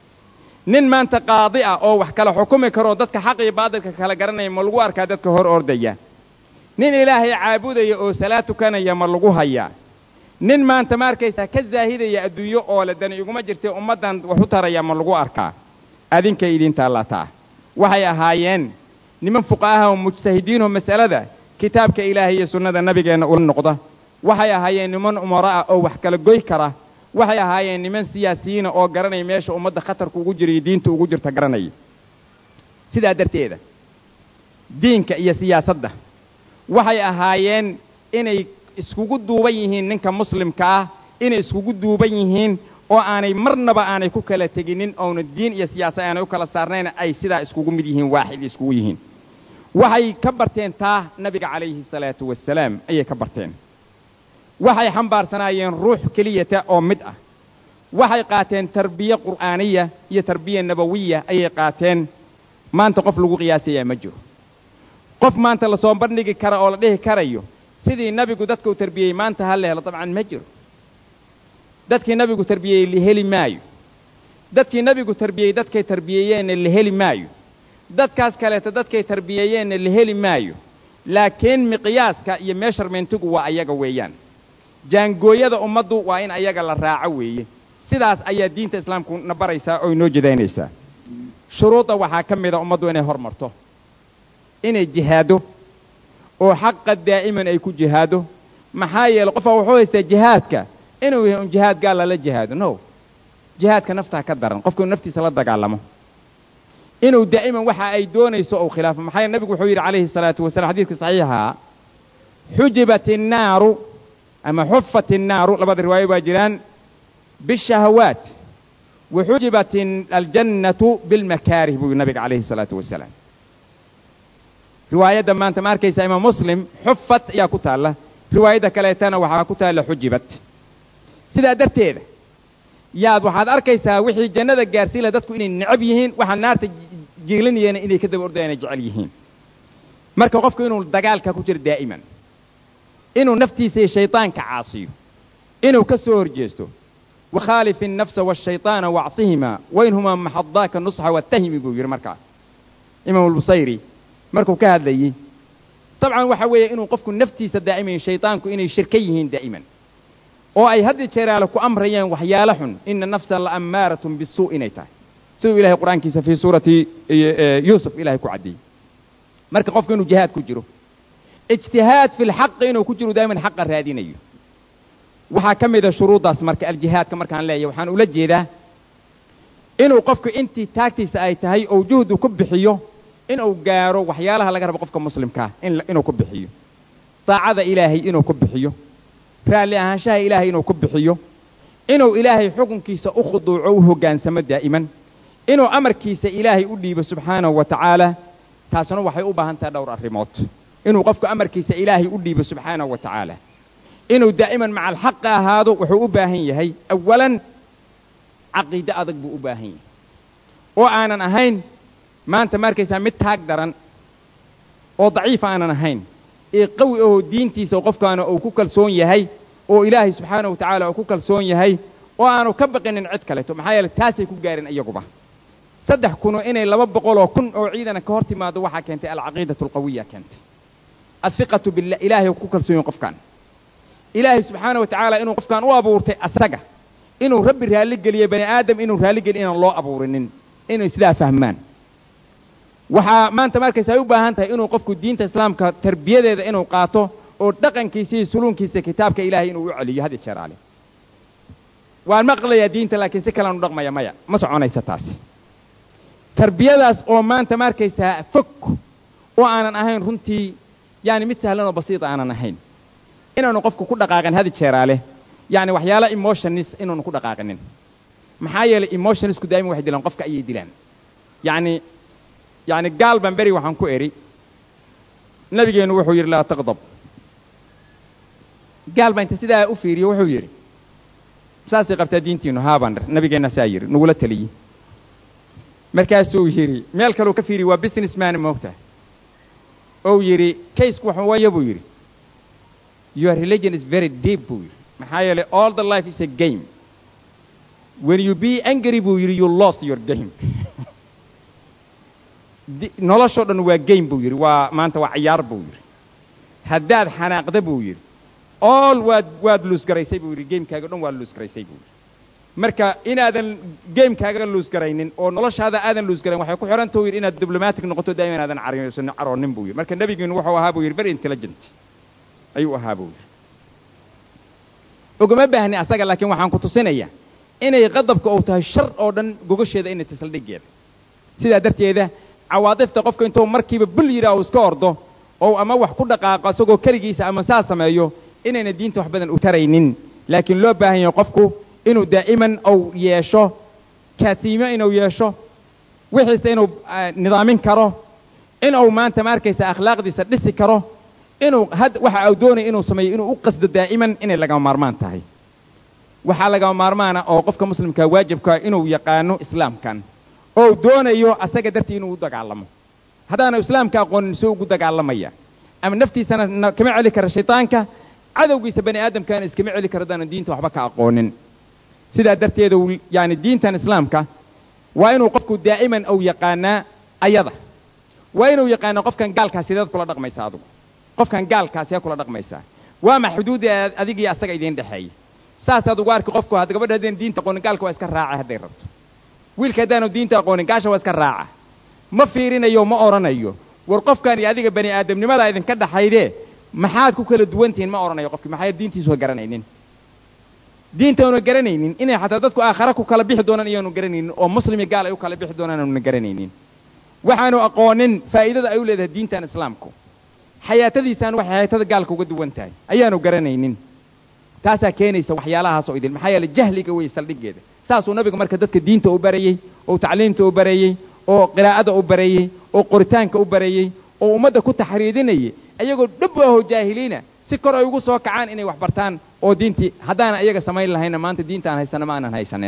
nin maanta qaadi ah oo wax kala xukumi karo dadka xaq iyo baadilka kala garanaya ma lagu arkaa dadka hor ordaya nin Ilaahay caabudaya oo salaad tukanaya ma lagu hayaa nin maanta ma arkaysa ka zaahidaya adduunyo oo la dan iguma jirtay ummadan wax u taraya ma lagu arkaa adinka idinta Allah taa waxay ahaayeen niman fuqahaa oo mujtahidiin oo mas'alada kitaabka Ilaahay iyo sunnada nabigeena u noqda waxay ahaayeen niman umara oo wax kala goy kara waxay ahaayeen niman siyaasiyiin oo garanay meesha ummadda khatarku ugu jiray diinta ugu jirta garanay sida darteeda diinka iyo siyaasadda waxay ahaayeen inay iskugu duuban yihiin ninka muslimka ah inay iskugu duuban yihiin oo aanay marnaba aanay ku kala teginin oo diin iyo siyaasad aanay u kala saarnayn ay sida iskugu mid yihiin waaxid iskugu yihiin waxay ka barteen taa nabiga calayhi salaatu wassalaam ayay ka barteen waxay xambaarsanaayeen ruux keliyata oo mid ah waxay qaateen tarbiya qur'aaniya iyo tarbiya nabawiya ayay qaateen maanta qof lagu qiyaasaya ma jiro qof maanta la soo bandhigi kara oo la dhihi karayo sidii nabigu dadka u tarbiyay maanta hal leelo dabcan ma jiro dadkii nabigu tarbiyay li heli maayo dadkii nabigu tarbiyay dadkay tarbiyayeen li heli maayo dadkaas kale dadkay tarbiyayeen li heli maayo laakiin miqyaaska iyo measurementigu waa ayaga weeyaan jaangooyada ummaddu waa in ayaga la raaco weeye sidaas ayaa diinta islaamku na baraysaa oo inoo jidaynaysaa shuruuda waxaa ka mid ah ummaddu inay hormarto inay jihaado oo xaqqa daa'iman ay ku jihaado maxaa yeelay qofka wuxuu haystaa jihaadka inuu yahay jihaad gaal la jihaado no jihaadka nafta ka daran qofku naftiisa la dagaalamo inuu daa'iman waxa ay doonayso oo khilaaf maxay nabigu wuxuu yiri calayhi salaatu wasalaam xadiiska saxiixa hujibatin naaru ama huffatin naaru labada riwaayo waa jiraan bishahawaat wa hujibatin aljannatu bil makarih buu nabiga calayhi salaatu wasalaam riwaayada maanta ma arkaysa imaam muslim huffat ya ku taala riwaayada kaleetana waxa ku taala hujibat sida darteeda yaad waxaad arkaysaa wixii jannada gaarsiila dadku inay necab yihiin waxa naarta jeelinayeen inay ka daba ordayaan jecel yihiin marka qofku inuu dagaalka ku jiro daa'iman inuu naftiisa iyo shaytaanka caasiyo inuu ka soo horjeesto وخالف النفس والشيطان وعصهما وينهما محضاك النصح والتهم بيقول مركا إمام البصيري مركو كهذي طبعا وحوي إنه قفكم نفتيس دائما شيطانك إنه شركيهن دائما وأي هذا شرالك أمريا وحيالحن إن النفس لأمارة بالسوء نيتا سوء إله القرآن كيس في سورة يوسف إله كعدي مركا قفك إنه جهاد كجرو اجتهاد في الحق إنه كجرو دائما حق الرادينيو waxaa ka mid ah shuruudaas marka aljihaadka markaan leeyahay waxaan ula jeedaa inuu qofku intii taagtiisa ay tahay oo juhdu ku bixiyo inuu gaaro waxyaalaha laga rabo qofka muslimka inuu ku bixiyo taacada ilaahay inuu ku bixiyo raali ahaanshaha ilaahay inuu ku bixiyo inuu ilaahay xukunkiisa u khuduuco u hogaansamo daa'iman inuu amarkiisa ilaahay u dhiibo subxaanahu wa tacaala taasna waxay u baahan tahay dhowr arrimood inuu qofku amarkiisa ilaahay u dhiibo subxaanahu wa tacaala inuu daa'iman maca alxaq ahaado wuxuu u baahan yahay awalan caqiide adag buu u baahan yahay oo aanan ahayn maanta ma arkaysaa mid taag daran oo daciif aanan ahayn ee qawi oo diintiisa qofkaana uu ku kalsoon yahay oo ilaahay subxaanahu wa tacaala uu ku kalsoon yahay oo aanu ka baqinin cid kale maxaa yeelay taasay ku gaarin iyaguba 3,000 inay 200,000 oo ciidan ka hor timaado waxa keentay alcaqiidatu alqawiyya keentay athiqatu billah ilaahay ku kalsoon qofkan ilaahay subxaanahu wa tacaala inuu qofkan u abuurtay asaga inuu rabbi raali geliyo bani aadam inuu raali geliyo inaan loo abuurinin inuu sidaa fahmaan waxa maanta markaysa ay u baahan tahay inuu qofku diinta islaamka tarbiyadeeda inuu qaato oo dhaqankiisa iyo suluunkiisa kitaabka ilaahay inuu u celiyo hadii jeer ale waan maqlayaa diinta laakiin si kale aan u dhaqmaya maya ma soconaysa taas tarbiyadaas oo maanta markaysa fog oo aanan ahayn runtii yani mid sahlan oo basiid aanan ahayn inaanu qofku ku dhaqaaqan hadi jeeraale yani waxyaala emotions inaanu ku dhaqaaqanin maxaa yeelay emotionsku daaimo wax dilaan qofka ay dilaan yani gaal ban bari waxaan ku eri nabigeenu wuxuu yiri la taqdab gaal baan inta sidaa u fiiriyo wuxuu yiri saasay qabtaa diintiinu haabaan nabigeena saayir nugula taliyay markaasuu yiri meel kale uu ka fiiri waa businessman moogta oo yiri case waxa weeye buu yiri your religion is very deep buu yiri maxaa yeelay all the life is a game when you be angry buu yiri you lost your game nolosho dhan waa game buu yiri waa maanta waa ciyaar buu yiri haddaad xanaaqda buu yiri all waad lose garaysay buu yiri gamekaaga dhan waa lose garaysay buu yiri marka inaadan gamekaaga lose garaynin oo noloshaada aadan lose garayn waxay ku xiran tahay yiri inaad diplomatic noqoto daayiman aadan caroonin buu yiri marka nabigeenu wuxuu ahaa buu yiri very intelligent ayuu ahaa buu yiri ogama baahni asaga laakiin waxaan ku tusinayaa inay qadabka oo tahay shar oo dhan gogasheeda inay tasaldhigeeda sida darteeda cawaadifta qofka intuu markiiba bul yiraahdo iska ordo oo ama wax ku dhaqaaqo asagoo kaligiisa ama saa sameeyo inayna diinta wax badan u taraynin laakiin loo baahan yahay qofku inuu daa'iman oo yeesho kaasiimo inuu yeesho wixiisa inuu nidaamin karo inuu maanta markaysa akhlaaqdiisa dhisi karo inuu waxa uu doonayo inuu sameeyo inuu u qasdo daa'iman inay laga maarmaan tahay waxa laga maarmaana oo qofka muslimka waajibka inuu yaqaano islaamkan oo doonayo asaga dartii inuu u dagaalamo hadana islaamka aqoon soo ugu dagaalamaya ama naftiisana kama celi kara shaytaanka cadawgiisa bani aadamkan iskama celi kara dana diinta waxba ka aqoonin sida darteeda yaani diintan islaamka waa inuu qofku daa'iman oo yaqaana ayada waa inuu yaqaano qofkan gaalkaas sidoo kala dhaqmaysa adigu qofkan gaalkaas ee kula dhaqmaysa waa ma xuduud adiga iyo asaga idin dhaxay saas aad ugu arki qofku had gabadha diinta aqoon gaalka waa iska raaca haday rabto wiilka hadaanu diinta aqoon gaasha waa iska raaca ma fiirinayo ma oranayo war qofkan iyo adiga bani aadamnimada idin ka dhaxayde maxaad ku kala duwantiin ma oranayo qofkii maxay diintiisu garanaynin diintaanu garanaynin inay xataa dadku aakhira ku kala bixi doonaan iyaanu garanaynin oo muslimi gaal ay u kala bixi doonaan aanu garanaynin waxaanu aqoonin faa'iidada ay u leedahay diintan islaamku xayaatadiisaan wax xayaatada gaalka uga duwan tahay ayaanu garanaynin taasa keenaysa waxyaalahaas oo idin maxay yeelay jahliga way saldhigeeda saasuu nabiga marka dadka diinta u barayay oo tacliinta u barayay oo qiraa'ada u barayay oo qoritaanka u barayay oo ummadda ku taxriidinayay ayagoo dhab ah jaahiliina si kor ay ugu soo kacaan inay wax bartaan oo diintii hadaan ayaga samayn lahayna maanta diintaan haysana ma aanan haysanin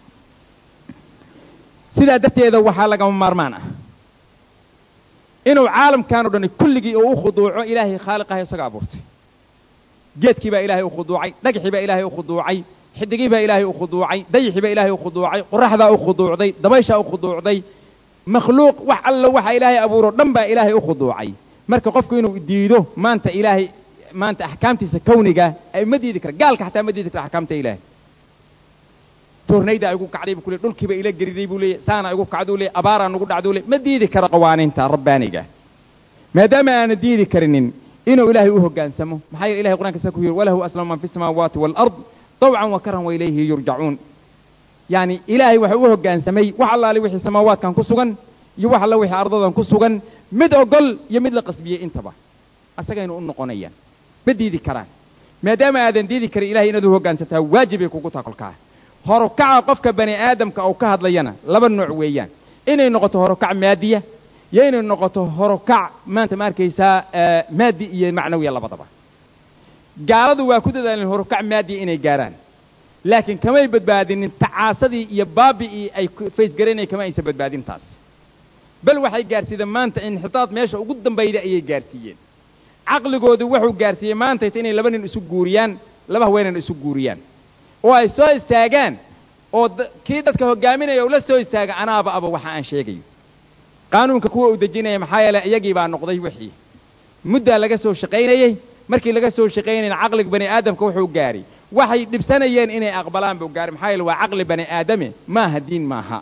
sida darteeda waxa laga maarmaan ah inuu caalamkan oo dhan kulligii uu khuduuco ilaahay khaaliqaha isaga abuurtay geedkii baa ilaahay u khuduucay dhagxii baa ilaahay u khuduucay xidigii baa ilaahay u khuduucay dayixii baa ilaahay u khuduucay qoraxda u khuduucday dabaysha u khuduucday makhluuq wax alla waxa ilaahay abuuro dhan baa ilaahay u khuduucay marka qofku inuu diido maanta ilaahay maanta ahkaamtiisa kawniga ay ma diidi kara gaalka xataa ma diidi kara ahkaamta ilaahay tornayda igu kacday buu dhulkiiba ila gariiray buu leeyahay saana igu kacday leeyahay abaara nagu dhacday leeyahay ma diidi kara qawaaniinta rabbaaniga maadaama aan diidi karinin inuu ilaahay u hogaansamo maxay ilaahay quraanka ku yiri walahu aslamu man fi samawati wal ard taw'an wa karan wa ilayhi yurja'un yani ilaahay waxa uu hogaansamay wax allaali wixii samaawaadkan ku sugan iyo wax alla wixii ardadan ku sugan mid ogol iyo mid la qasbiyay intaba asaga inuu noqonayaan ma diidi karaan maadaama aadan diidi karin ilaahay inaad u hogaansataa waajib ay kugu taakulkaa horokaca qofka bani aadamka oo ka hadlayana laba nooc weeyaan inay noqoto horokac maadiya iyo inay noqoto horokac maanta ma arkaysaa maadi iyo macnawiya labadaba gaaladu waa ku dadaaleen horokac maadi inay gaaraan laakiin kamay badbaadinin tacaasadii iyo baabi'ii ay face gareynay kama aysan badbaadin taas bal waxay gaarsiiyeen maanta in xitaad meesha ugu dambayda ayay gaarsiiyeen aqligoodu wuxuu gaarsiiyay maanta inay laba nin isu guuriyaan laba haweenan isu guuriyaan oo ay soo istaagaan oo kii dadka hogaaminaya oo la soo istaaga anaaba waxa aan sheegayo qaanuunka kuwa u dejinaya maxaa yeelay iyagii baa noqday wixii muddo laga soo shaqeynayay markii laga soo shaqeynayna aqliga bani aadamka wuxuu gaari waxay dhibsanayeen inay aqbalaan buu gaari maxaa yeelay waa aqli bani aadame maaha diin maaha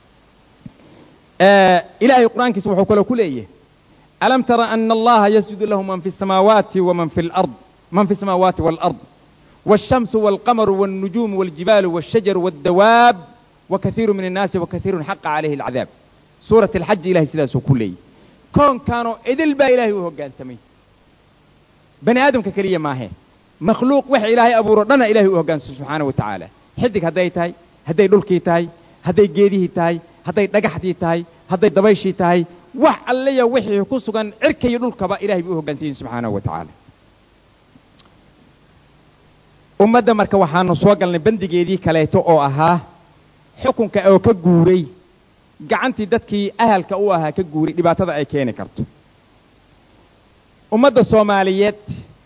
ilaahay quraankiisa wuxuu kale ku leeyahay alam tara anna allaha yasjudu lahu man fi samawati wa man fil ard man fi samawati wal ard والشمس والقمر والنجوم والجبال والشجر والدواب وكثير من الناس وكثير حق عليه العذاب سورة الحج إلهي سيداسو كلي كون كانوا إذل با إلهي وهقان سمي بني آدم ككلية ما هي مخلوق وحي إلهي أبو ردنا إلهي وهقان سبحانه وتعالى حدك هداي تاي هداي دولكي تاي هداي جيديه تاي هداي دقحتي تاي هداي دبايشي تاي وح اللي وحي كسوغان عركي دولك با إلهي وهقان سبحانه وتعالى ummadda marka waxaanu soo galnay bandigeedii kaleeto oo ahaa xukunka oo ka guuray gacantii dadkii ahalka u ahaa ka guuray dhibaatada ay keeni karto ummadda Soomaaliyeed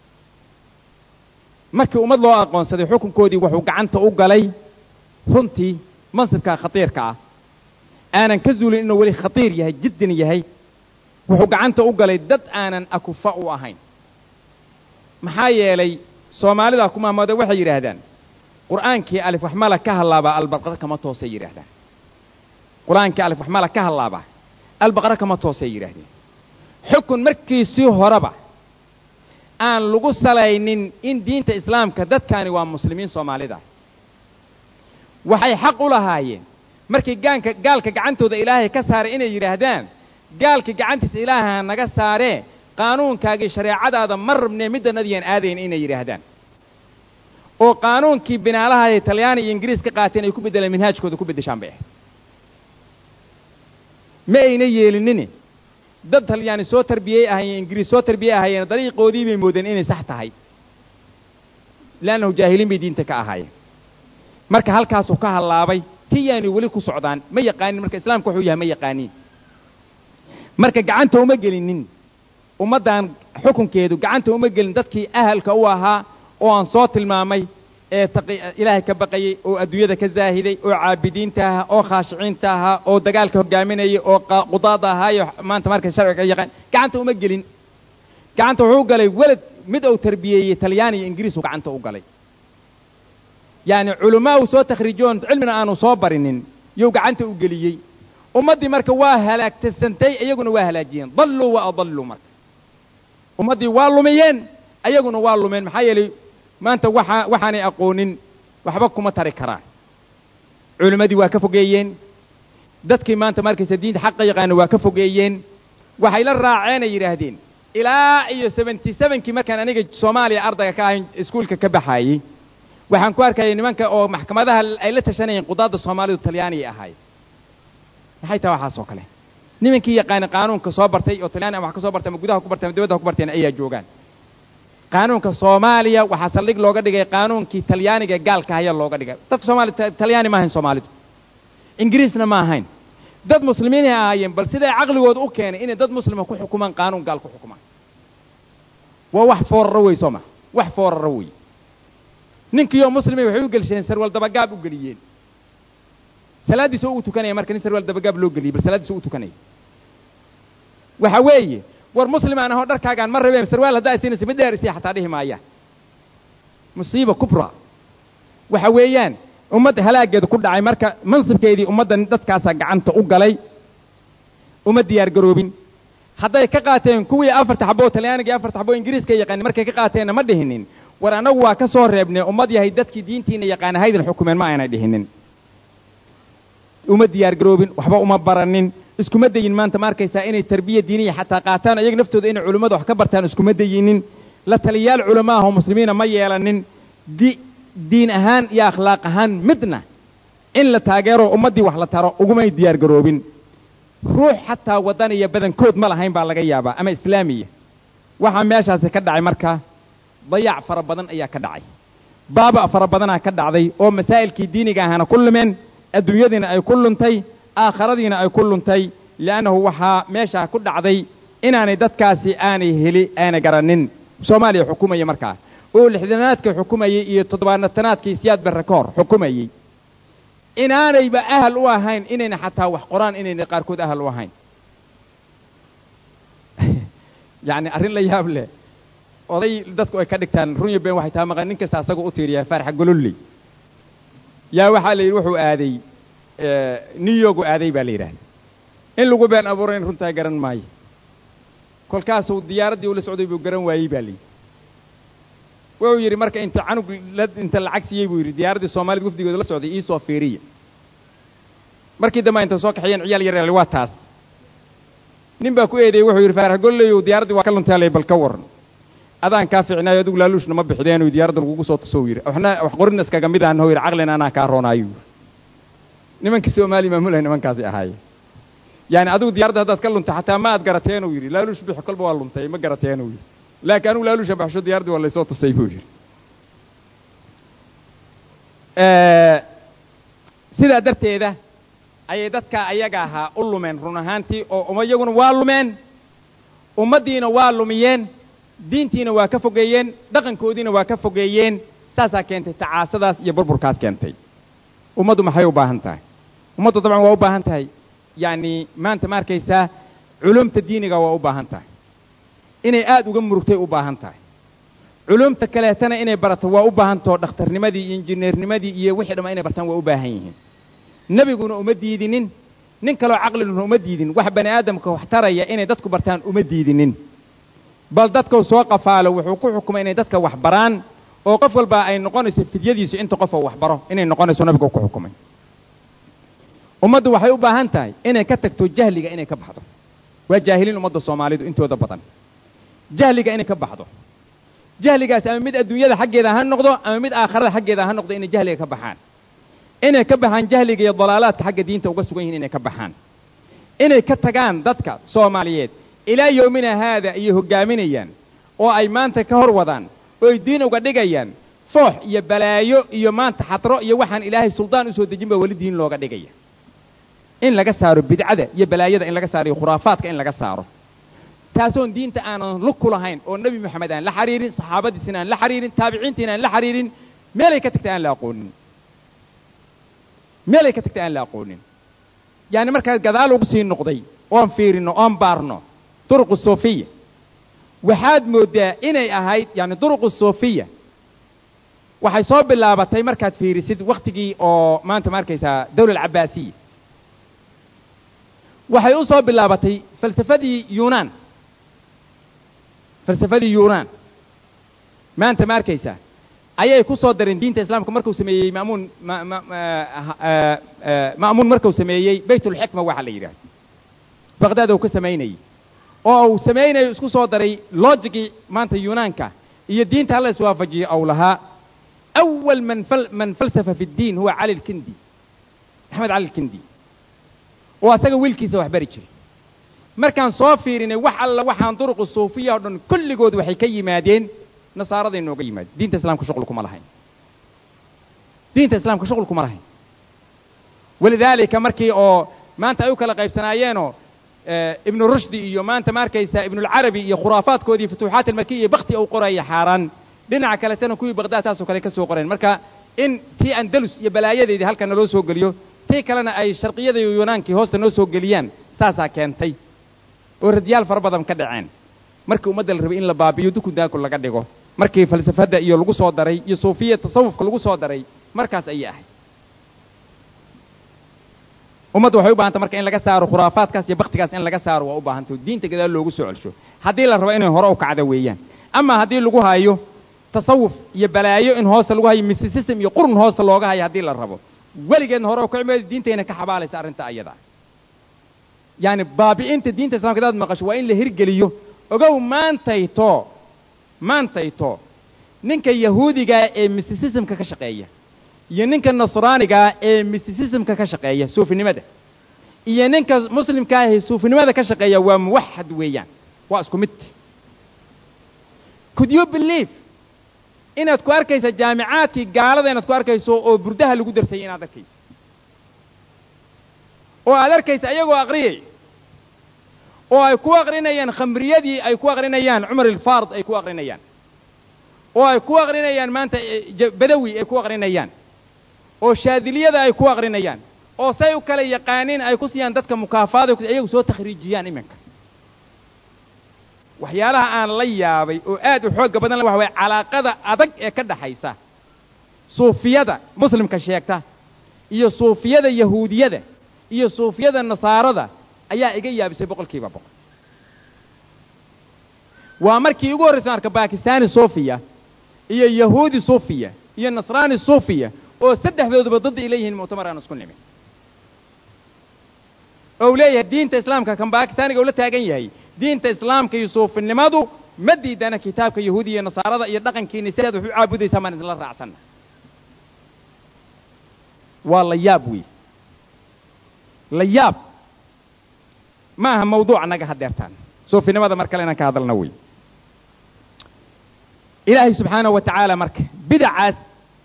markii ummad loo aqoonsaday xukunkoodii wuxuu gacanta u galay runtii mansibka khatiirka ah aanan ka zuulin inuu wali khatiir yahay jiddan yahay wuxuu gacanta u galay dad aanan akufa u ahayn maxaa yeelay Soomaalida kuma maada waxay yiraahdaan quraanki alif waxmala ka halaaba albaqara kama toosay yiraahdaan quraanki alif waxmala ka halaaba albaqara kama toosay yiraahdaan xukun markii si horaba aan lagu salaynin in diinta islaamka dadkani waa muslimiin Soomaalida waxay xaq u lahaayeen markii gaalka gacantooda Ilaahay ka saaray inay yiraahdaan gaalka gacantiisa Ilaahay naga saaree qaanuunkaagii shariicadaada marrabne middanadiyaan aadayn inay yiraahdaan oo qaanuunkii binaalaha ee Talyaani iyo Ingiriis ka qaateen ay ku bedeleen manhajkooda ku bedeshaan bay ma ayna yeelinin dad Talyaani soo tarbiyay ahayeen Ingiriis soo tarbiyay ahayeen dariiqoodii bay moodeen inay sax tahay laanahu jaahiliin bay diinta ka ahaayeen marka halkaas uu ka halaabay tiyaani wali ku socdaan ma yaqaanin marka islaamku wuxuu yahay ma yaqaanin marka gacanta uma gelinin ummadan xukunkeedu gacanta uma gelin dadkii ahalka u ahaa oo aan soo tilmaamay ee Ilaahay ka baqayay oo adduunyada ka zaahiday oo caabidiinta ah oo khaashiciinta ah oo dagaalka hogaaminayay oo qudaada ahaa maanta marka sharciga yaqaan gacanta uma gelin gacanta wuxuu galay walad mid uu tarbiyay Talyaani iyo Ingiriis uu gacanta u galay يعني علماء soo takhriijoon cilmina aanu soo barinin yuu gacanta u galiyay ummadii marka waa halaagtay iyaguna waa halaajiyeen dallu wa adallu marka ummadii waa lumiyeen ayaguna waa lumeen maxay yeelay maanta waxaanay aqoonin waxba kuma tari karaan culimadii waa ka fogeeyeen dadkii maanta markaysa diinta xaq yaqaan waa ka fogeeyeen waxay la raaceen ay yiraahdeen ilaa iyo 77kii markaan aniga Soomaaliya ardayga ka ahayn iskuulka ka baxayay waxaan ku arkay nimanka oo maxkamadaha ay la tashanayeen qudaada Soomaalidu Talyaani ahay maxay taa waxa soo kale nimankii yaqaan qaanuunka soo bartay oo Talyaani wax ka soo bartay gudaha ku bartay dibadda ku bartay ayaa joogan qaanuunka Soomaaliya waxa saldhig looga dhigay qaanuunkii Talyaaniga gaalka haya looga dhigay dadka Soomaaliya Talyaani ma ahayn Soomaalidu Ingiriisna ma ahayn dad muslimiin ahaayeen bal sida aqligooda u keenay in dad muslima ku xukumaan qaanuun gaal ku xukumaan waa wax foorro way Soomaa wax foorro way ninkii oo muslimiin waxay u galsheen sarwal dabagaab u galiyeen salaadiisa uu tukanay marka nin sarwal dabagaab loo galiyay bal salaadiisa uu tukanay waxa weeye war muslimaan ah dharkaagaan mar rabeen sarwal hadaa siinaysa mid dheer isii xataa dhihi maaya musiiba kubra waxa weeyaan ummadda halaageedu ku dhacay marka mansibkeedii ummaddan dadkaasa gacanta u galay uma diyaar garoobin hadday ka qaateen kuwii 4 xabbo Talyaaniga 4 xabbo Ingiriiska yaqaan markay ka qaateen ma dhihinin war anagu waa ka soo reebnay ummad yahay dadkii diintiina yaqaan haydan xukumeen ma aanay dhihinin uma diyaar garoobin waxba uma baranin iskuma dayin maanta markaysa inay tarbiya diiniga xataa qaataan ayaga naftooda inay culimadu wax ka bartaan iskuma dayinin la taliyaal culimaha oo muslimiina ma yeelanin diin ahaan iyo akhlaaq ahaan midna in la taageero ummadii wax la taro uguma diyaar garoobin ruux xataa wadan iyo badankood ma lahayn baa laga yaabaa ama islaamiya waxa meeshaas ka dhacay marka dayac fara badan ayaa ka dhacay baaba fara badan ka dhacday oo masaa'ilkii diiniga ahana kulmeen adduunyadina ay kulluntay aakhiradiina ay kulluntay laanahu waxa meesha ku dhacday inaanay dadkaasi aanay heli aanay garanin Soomaaliya xukuumaya markaa oo lixdanaadka xukuumayay iyo toddobaadnaadkii siyaad barrakoor xukuumayay inaanay ba ahal u ahayn inayna xataa wax qoraan inayna qaarkood ahal u ahayn yani arrin la yaab leh oday dadku ay ka dhigtaan runyo been waxay taa maqan nin kasta asagu u tiiriyaa farxa gololli yaa waxa la yiri wuxuu aaday New York aaday baa la yiraahdaa in lagu been abuuray runta garan maayo kolkaas uu diyaaradii ula socday buu garan waayay baa la yiri wuxuu yiri marka inta lacag siiyay buu yiri diyaaradii Soomaaliya gufdigooda la socday ii soo fiiriya markii dambe inta soo kaxiyeen ciyaal yar waa taas nin baa ku eeday wuxuu yiri farxa gololli diyaaradii waa ka luntay bal ka waran adaan ka fiicnaayo adigu laaluushna ma bixideen oo diyaaradda lagu soo tasawir waxna wax qorin iskaga mid aan hooyir aqlina ana ka roonaayo nimanka Soomaali maamulay nimankaasi ahaay yani adigu diyaaradda hadaad ka lunta xataa ma aad garateen oo yiri laaluush bixi kolba waa luntay ma garateen oo yiri laakiin uu laaluush baxsho diyaaradda waa la soo tasay buu yiri sidaa darteeda ayay dadka ayaga ahaa u lumeen run ahaantii oo iyaguna waa lumeen ummaddiina waa lumiyeen diintiina waa ka fogeeyeen dhaqankoodiina waa ka fogeeyeen saasaa keentay tacaasadaas iyo burburkaas keentay ummaddu maxay u baahan tahay ummaddu dabcan waa u baahan tahay yacni maanta ma arkaysaa culumta diiniga waa u baahan tahay inay aad uga murugtay u baahan tahay culumta kaleetana inay barato waa u baahantao dhakhtarnimadii iyo injineernimadii iyo wixii dhamma inay bartaan waa u baahan yihiin nebiguna uma diidinin nin kaloo caqliguna uma diidin wax bani aadamka wax taraya inay dadku bartaan uma diidinin bal dadkau soo qafaalo wuxuu ku xukumay inay dadka wax baraan oo qof walba ay noqonayso fidyadiisu inta qof oo wax baro inay noqonayso nabigu ku xukumay ummaddu waxay u baahan tahay inay ka tagto jahliga inay ka baxdo waa jaahiliin ummadda Soomaalidu intooda badan jahliga inay ka baxdo jahligaas ama mid adduunyada xaggeeda ha noqdo ama mid aakhirada xaggeeda ha noqdo inay jahliga ka baxaan inay ka baxaan jahliga iyo dalaalaadka xagga diinta uga sugan yihiin inay ka baxaan inay ka tagaan dadka Soomaaliyeed ilaa yoomina haada iyo hogaaminayaan oo ay maanta ka hor wadaan oo ay diin uga dhigayaan foox iyo balaayo iyo maanta xatro iyo waxaan ilaahay suldaan u soo dejin ba wali diin looga dhigaya in laga saaro bidcada iyo balaayada in laga saaro khuraafaadka in laga saaro taasoon diinta aanan lug ku lahayn oo nabi maxamed aan la xariirin saxaabadiisina aan la xariirin taabiciintiina aan la xariirin meelay ka tagtay aan la aqoonin meelay ka tagtay aan la aqoonin yani markaa gadaal ugu sii noqday oon fiirino oon baarno duruq suufiya waxaad moodaa inay ahayd yani duruq suufiya waxay soo bilaabatay markaad fiirisid waqtigii oo maanta ma arkaysaa dawlad cabbaasiya waxay u soo bilaabatay falsafadii yuunaan maanta ma arkaysaa ayay ku soo dareen diinta islaamka markuu sameeyey ma'muun markuu sameeyey baytulxikma waxa la yidhaahdo baqdaad uu ka samaynayey oo uu samaynayo isku soo daray loojigii maanta yuunaanka iyo diinta alla iswaafajiyey ou lahaa awal man falsafa fi ddiin huwa cali lkindi axmed cali lkindi oo asaga wiilkiisa wax bari jiray markaan soo fiirinay wax alla waxaan duruq suufiya oo dhan kulligood waxay ka yimaadeen nasaaraday nooga yimaadeen diinta islaamka shuqul kuma lahayn diinta islaamka shuqul kuma lahayn walidaalika markii oo maanta ay u kala qaybsanaayeenoo ibnu rushdi iyo maanta ma arkaysaa ibnulcarabi iyo khuraafaadkoodii futuuxaat almakiya iyo bakti uu qoraya xaaraan dhinaca kaletana kuwii baqdaad saasoo kale ka soo qoreen marka in tii andalus iyo balaayadeedii halkan naloo soo geliyo tii kalena ay sharqiyada iyo yuunaankii hoosta noo soo geliyaan saasaa keentay oo radyaal fara badan ka dhaceen markii ummadda la rabay in la baabi'iyo dukundaaku laga dhigo markii falsafadda iyo lagu soo daray iyo suufiya tasawufka lagu soo daray markaas ayay ahayd ummaddu waxay u baahantay marka in laga saaro khuraafaadkaas iyo baktigaas in laga saaro waa u baahantay diinta gadaal loogu soo celsho haddii la rabo inay hore u kacda weeyaan ama haddii lagu hayo tasawuf iyo balaayo in hoosta lagu hayo mysticism iyo qurun hoosta looga hayo haddii la rabo weligeedna hore u kacmeed diintayna ka xabaalaysa arrinta ayada yani baabi'inta diinta islaamka dad maqasho waa in la hirgeliyo ogow maantayto ninka yahuudiga ee mysticismka ka shaqeeya iyo ninka nasraaniga ee mysticismka ka shaqeeya suufinimada iyo ninka muslimka ah ee suufinimada ka shaqeeya waa muwaxad weeyaan waa isku mid could you believe inaad ku arkayso jaamicaadkii gaalada inaad ku arkayso oo burdaha lagu darsay inaad arkayso oo aad arkayso ayagoo aqriyay oo ay ku aqrinayaan khamriyadii ay ku aqrinayaan Umar al-Fard ay ku aqrinayaan oo ay ku aqrinayaan maanta badawi ay ku aqrinayaan oo shaadiliyada ay ku aqrinayaan oo say u kala yaqaaniin ay ku siiyaan dadka mukaafaada ayagu soo takhriijiyaan imanka waxyaalaha aan la yaabay oo aad u xoog badan waxa way calaaqada adag ee ka dhaxaysa suufiyada muslimka sheegta iyo suufiyada yahuudiyada iyo suufiyada nasaarada ayaa iga yaabisay boqolkiiba boqol waa markii ugu horreysay arka Pakistani suufiya iyo yahuudi suufiya iyo nasraani suufiya oo saddexdooduba dad ilayhiin mu'tamar aan isku nimin oo leeyahay diinta islaamka kan Pakistaniga uu la taagan yahay diinta islaamka iyo suufinimadu ma diidana kitaabka yahuudi iyo nasaarada iyo dhaqankiina sidaad wax u caabudaysaa maan isla raacsan waa la yaab weey la yaab ma aha mawduuc anaga hadeertaan suufinimada mar kale inaan ka hadalna weey ilaahay subxaanahu wa ta'aala marka bidacaas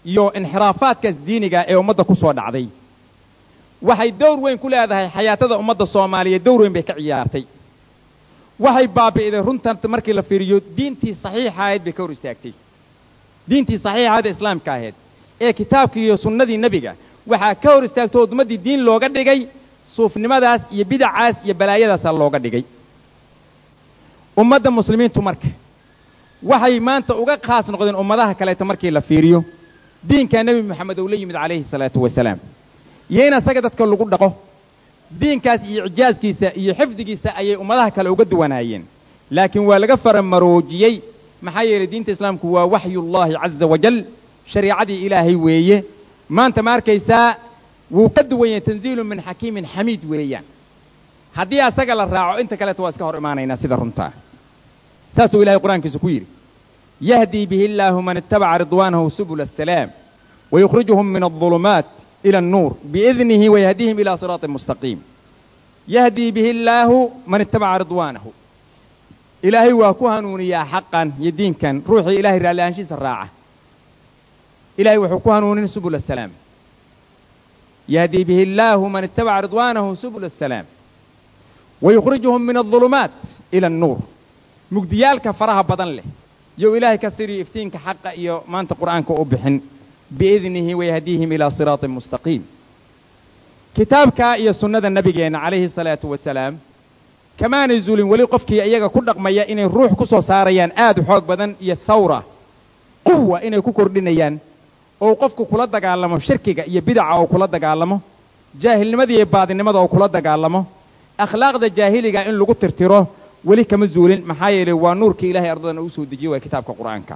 iyo inxiraafaadkaas diiniga ee ummadda ku soo dhacday waxay dowr weyn ku leedahay xayaatada ummadda Soomaaliyeed dowr weyn bay ka ciyaartay waxay baabi'iday runtan markii la fiiriyo diintii saxiixa ahayd bay ka hor istaagtay diintii saxiixa ahayd islaamka ahayd ee kitaabkii iyo sunnadii nabiga waxa ka hor istaagtay ummadii diin looga dhigay suufnimadaas iyo bidacaas iyo balaayadaas looga dhigay ummadda muslimiintu marka waxay maanta uga qaas noqdeen ummadaha kale markii la fiiriyo diinka nabi maxamed oo la yimid calayhi salaatu wasalaam yeena saga dadka lagu dhaqo diinkaas iyo ijaaskiisa iyo xifdigiisa ayay ummadaha kale uga duwanaayeen laakiin waa laga faramaroojiyay maxaa yeelay diinta islaamku waa waxyullaahi azza wajal shariicadii ilaahay weeye maanta ma arkaysaa wuu ka duwan yahay tanziilun min xakiimin xamiid weeyaan haddii asaga la raaco inta kale waa iska hor imaanaynaa sida runta saasuu ilaahay quraankiisa ku yiri yahdi bihi illaahu man ittabaca ridwaanahu subul as-salaam ويخرجهم من الظلمات إلى النور بإذنه ويهديهم إلى صراط مستقيم يهدي به الله من اتبع رضوانه إلهي وكهنون يا حقا يدين كان روحي إلهي رالانشي سراعة إلهي وكهنون سبل السلام يهدي به الله من اتبع رضوانه سبل السلام ويخرجهم من الظلمات إلى النور مجديالك فرها بدن له يو إلهي كسري افتينك حقا يو ما أنت قرآنك أبحن بإذنه ويهديهم إلى صراط مستقيم كتابك يا سنة النبي عليه الصلاة والسلام كمان يزول ولي قفك أيها كل رقمية إن الروح كسو ساريان آد حق بدن الثورة قوة إن يكون دينيان أو قفك كل دقالمه شركك يبدع أو كل دقالمه جاهل نمدي بعد النمد أو كل دقالمه أخلاق ذا جاهلي إن لو ترتره ولي كمزولين محايل ونور كي إلهي أرضنا أوسود جوا كتابك قرآنك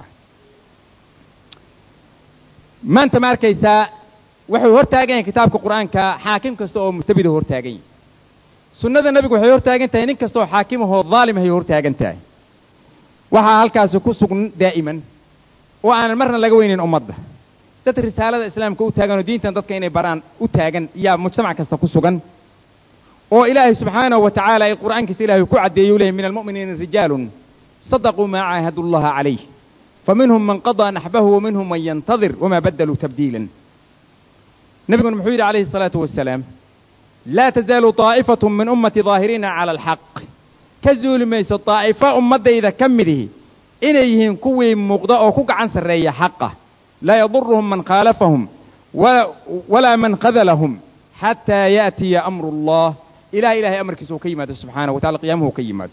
ما أنت ماركيسا وحي هرتاجين كتابك قرآنك حاكم كستو مستبد هرتاجين سنة النبي وحي هرتاجين تاني كستو حاكمه الظالم هي هرتاجين تاي وحا هالكاس كسوق دائما وأنا مرنا لقوين الأمة ده الرسالة الإسلام كو تاجن ودين تنطق إني بران وتاجن يا مجتمع كستو كسوقن وإلهي سبحانه وتعالى القرآن كسيله يقعد يوليه من المؤمنين رجال صدقوا ما عاهدوا الله عليه فمنهم من قضى نحبه ومنهم من ينتظر وما بدلوا تبديلا نبي محمد عليه الصلاة والسلام لا تزال طائفة من أمة ظاهرين على الحق كزول ميس الطائفة أمة إذا كمله إليهم كوي مقضاء وكوك عن سرية حقه لا يضرهم من خالفهم ولا من خذلهم حتى يأتي أمر الله إلهي أمر كسو كيمات سبحانه وتعالى قيامه كيمات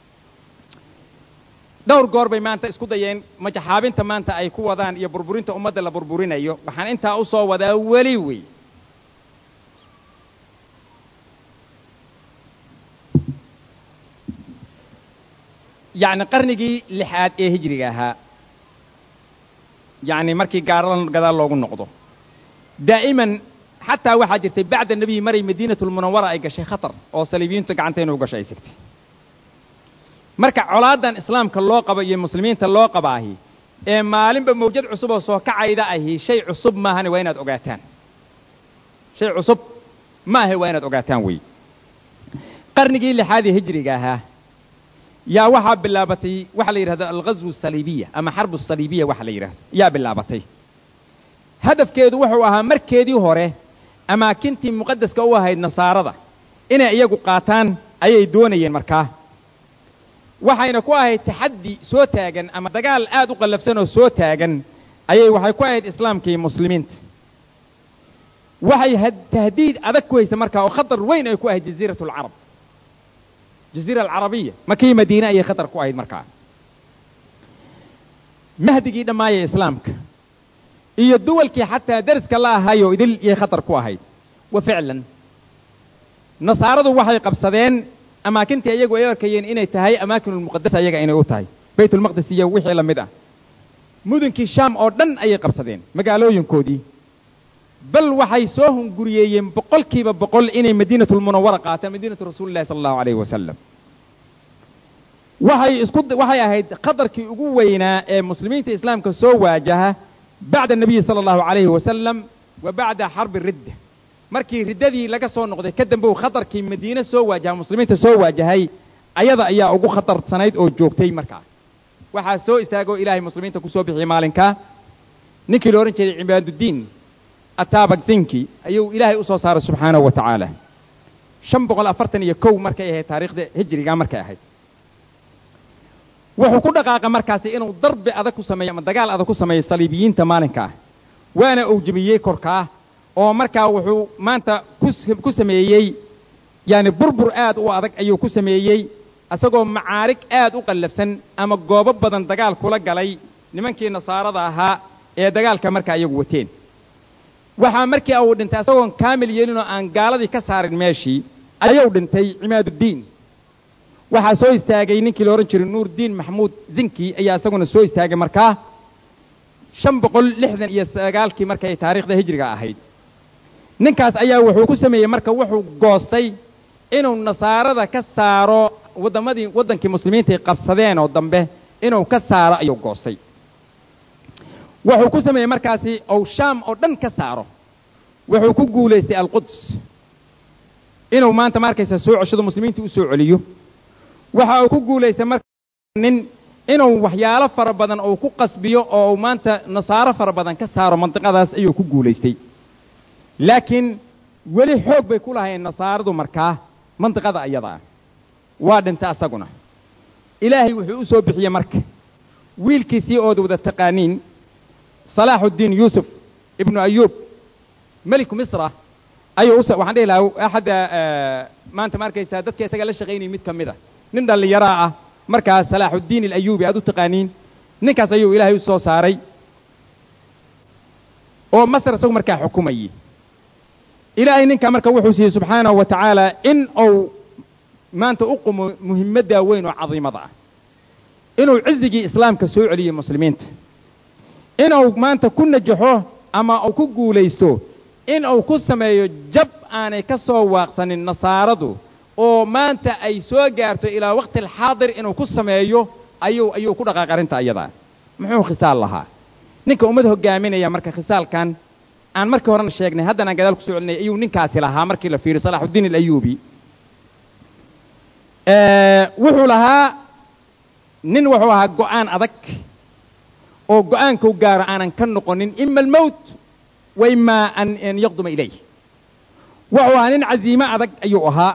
دور قربي ما أنت اسكو ديين ما جحابين ما أنت أي قوة ذان يا بربورين تأمد لا بربورين أيوه وحن أنت أصو وذا وليوي يعني قرنجي لحاد إيه هجريها يعني مركي قارن قدر لوجو نقطه دائما حتى واحد جرت بعد النبي مري مدينة المنورة أي شيء خطر أو صليبيين تقعنتين وقش أي سكت مركع علادا إسلام كاللوقبة المسلمين تاللوقبة هي مالين بموجود عصبة وصوه كعيدة هي شيء عصب ما هن وينات أقاتان شيء عصب ما هي وينات أقاتان وي قرنجي لحادي هجري جاها يا وحب باللابتي وحلير هذا الغزو الصليبية أما حرب الصليبية وحليره يا باللابتي هدف كيدو وحوها مركيدي هوره أما كنتي مقدس كوها النصارى إن يجوا قاتان أي دونيين مركاه waxayna ku ahayd taxaddi soo taagan ama dagaal aad u qalafsan oo soo taagan ayay waxay ku ahayd islaamka iyo muslimiinta waxay tahdiid adag ku haysa markaa oo khatar weyn ay ku ahayd jasiiratul arab jasiira al-arabiyya makii madiina ay khatar ku ahayd markaa mahdigii dhamaayay islaamka iyo duwalkii xataa dariska la ahayo idil ay khatar ku ahayd wa ficlan nasaaradu waxay qabsadeen أماكنتي أيجو أيركين إني تهاي أماكن المقدسة أيجا إني أوتاي بيت المقدس يوحي لمدة مدن كشام أردن أي قبصدين مقالو ينكودي بل وحي سوهم قريين بقول كيف بقول إني مدينة المنورة قاتل مدينة رسول الله صلى الله عليه وسلم وحي اسكت وحي هيد قدر كي قوينا مسلمين الإسلام كسو واجهة بعد النبي صلى الله عليه وسلم وبعد حرب الردة markii ridadii laga soo noqday ka dambe uu khatarkii Madiina soo waajahay muslimiinta soo waajahay ayada ayaa ugu khatarsanayd oo joogtay markaa waxa soo istaago Ilaahay muslimiinta ku soo bixiyay maalinka ninkii la oran jiray Cimaadudiin Ataabagsinki ayuu ilaahay u soo saaray subxaanahu wa tacaala 541 markay ahayd taariikhda hijriga markay ahayd wuxuu ku dhaqaaqay markaasi inuu darbi adag ku sameeyo ama dagaal adag ku sameeyo saliibiyiinta maalinka waana uu jabiyay korkaa oo markaa wuxuu maanta ku sameeyay yani burbur aad u adag ayuu ku sameeyay asagoo macaarig aad u qallafsan ama goobo badan dagaal kula galay nimankii nasaarada ahaa ee dagaalka markaa ayagu wateen waxa markii uu dhintay asagoo kaamil yeelin oo aan gaaladii ka saarin meeshii ayuu dhintay Cimaadudiin waxa soo istaagay ninkii la oran jiray Nuurdiin Maxamuud Zinki ayaa asaguna soo istaagay markaa 569 markay taariikhda hijriga ahayd ninkaas ayaa wuxuu ku sameeyay marka wuxuu goostay inuu nasaarada ka saaro wadankii muslimiinta ay qabsadeen oo dambe inuu ka saaro ayuu goostay wuxuu ku sameeyay markaasi oo Shaam oo dhan ka saaro wuxuu ku guuleystay Al-Quds inuu maanta markaysa soo ceshado muslimiinta u soo celiyo waxa uu ku guuleystay markaa inuu waxyaalo fara badan oo ku qasbiyo oo maanta nasaaro fara badan ka saaro mantiqadaas ayuu ku guuleystay laakiin weli xoog bay ku lahayn nasaaradu markaa mantiqada ayada waa dhinta asaguna ilaahay wuxuu u soo bixiyay marka wiilkiisii oo wada taqaaniin Salaahuddin Yusuf ibn Ayyub malik Misra ayuu waxaan dhihi lahaa ahada maanta markaysa dadka isaga la shaqeynay mid kamida nin dhalinyaro ah markaa Salaahuddin al-Ayyubi aad u taqaaniin ninkaas ayuu ilaahay u soo saaray oo Masar isagu markaa xukumayay ilaahay ninka marka wuxuu siiyay subxaanahu wa ta'ala in uu maanta u qumo muhiimada weyn oo cadiimada ah inuu cizigii islaamka soo celiyo muslimiinta inuu maanta ku najaxo ama uu ku guuleysto inuu ku sameeyo jab aanay ka soo waaqsanin nasaaradu oo maanta ay soo gaarto ilaa waqti xaadir inuu ku sameeyo ayuu ku dhaqaaqay arinta ayada muxuu khisaal lahaa ninka ummad hogaaminaya marka khisaalkan aan markii horena sheegnay haddana gadaal ku soo celinay ayuu ninkaasi lahaa markii la fiiriyo Salaahuddin al-Ayyubi wuxuu lahaa nin wuxuu ahaa go'aan adag oo go'aanku gaar aanan ka noqonin imma al-maut wa imma an yaqduma ilayhi wuxuu ahaa nin caziima adag ayuu ahaa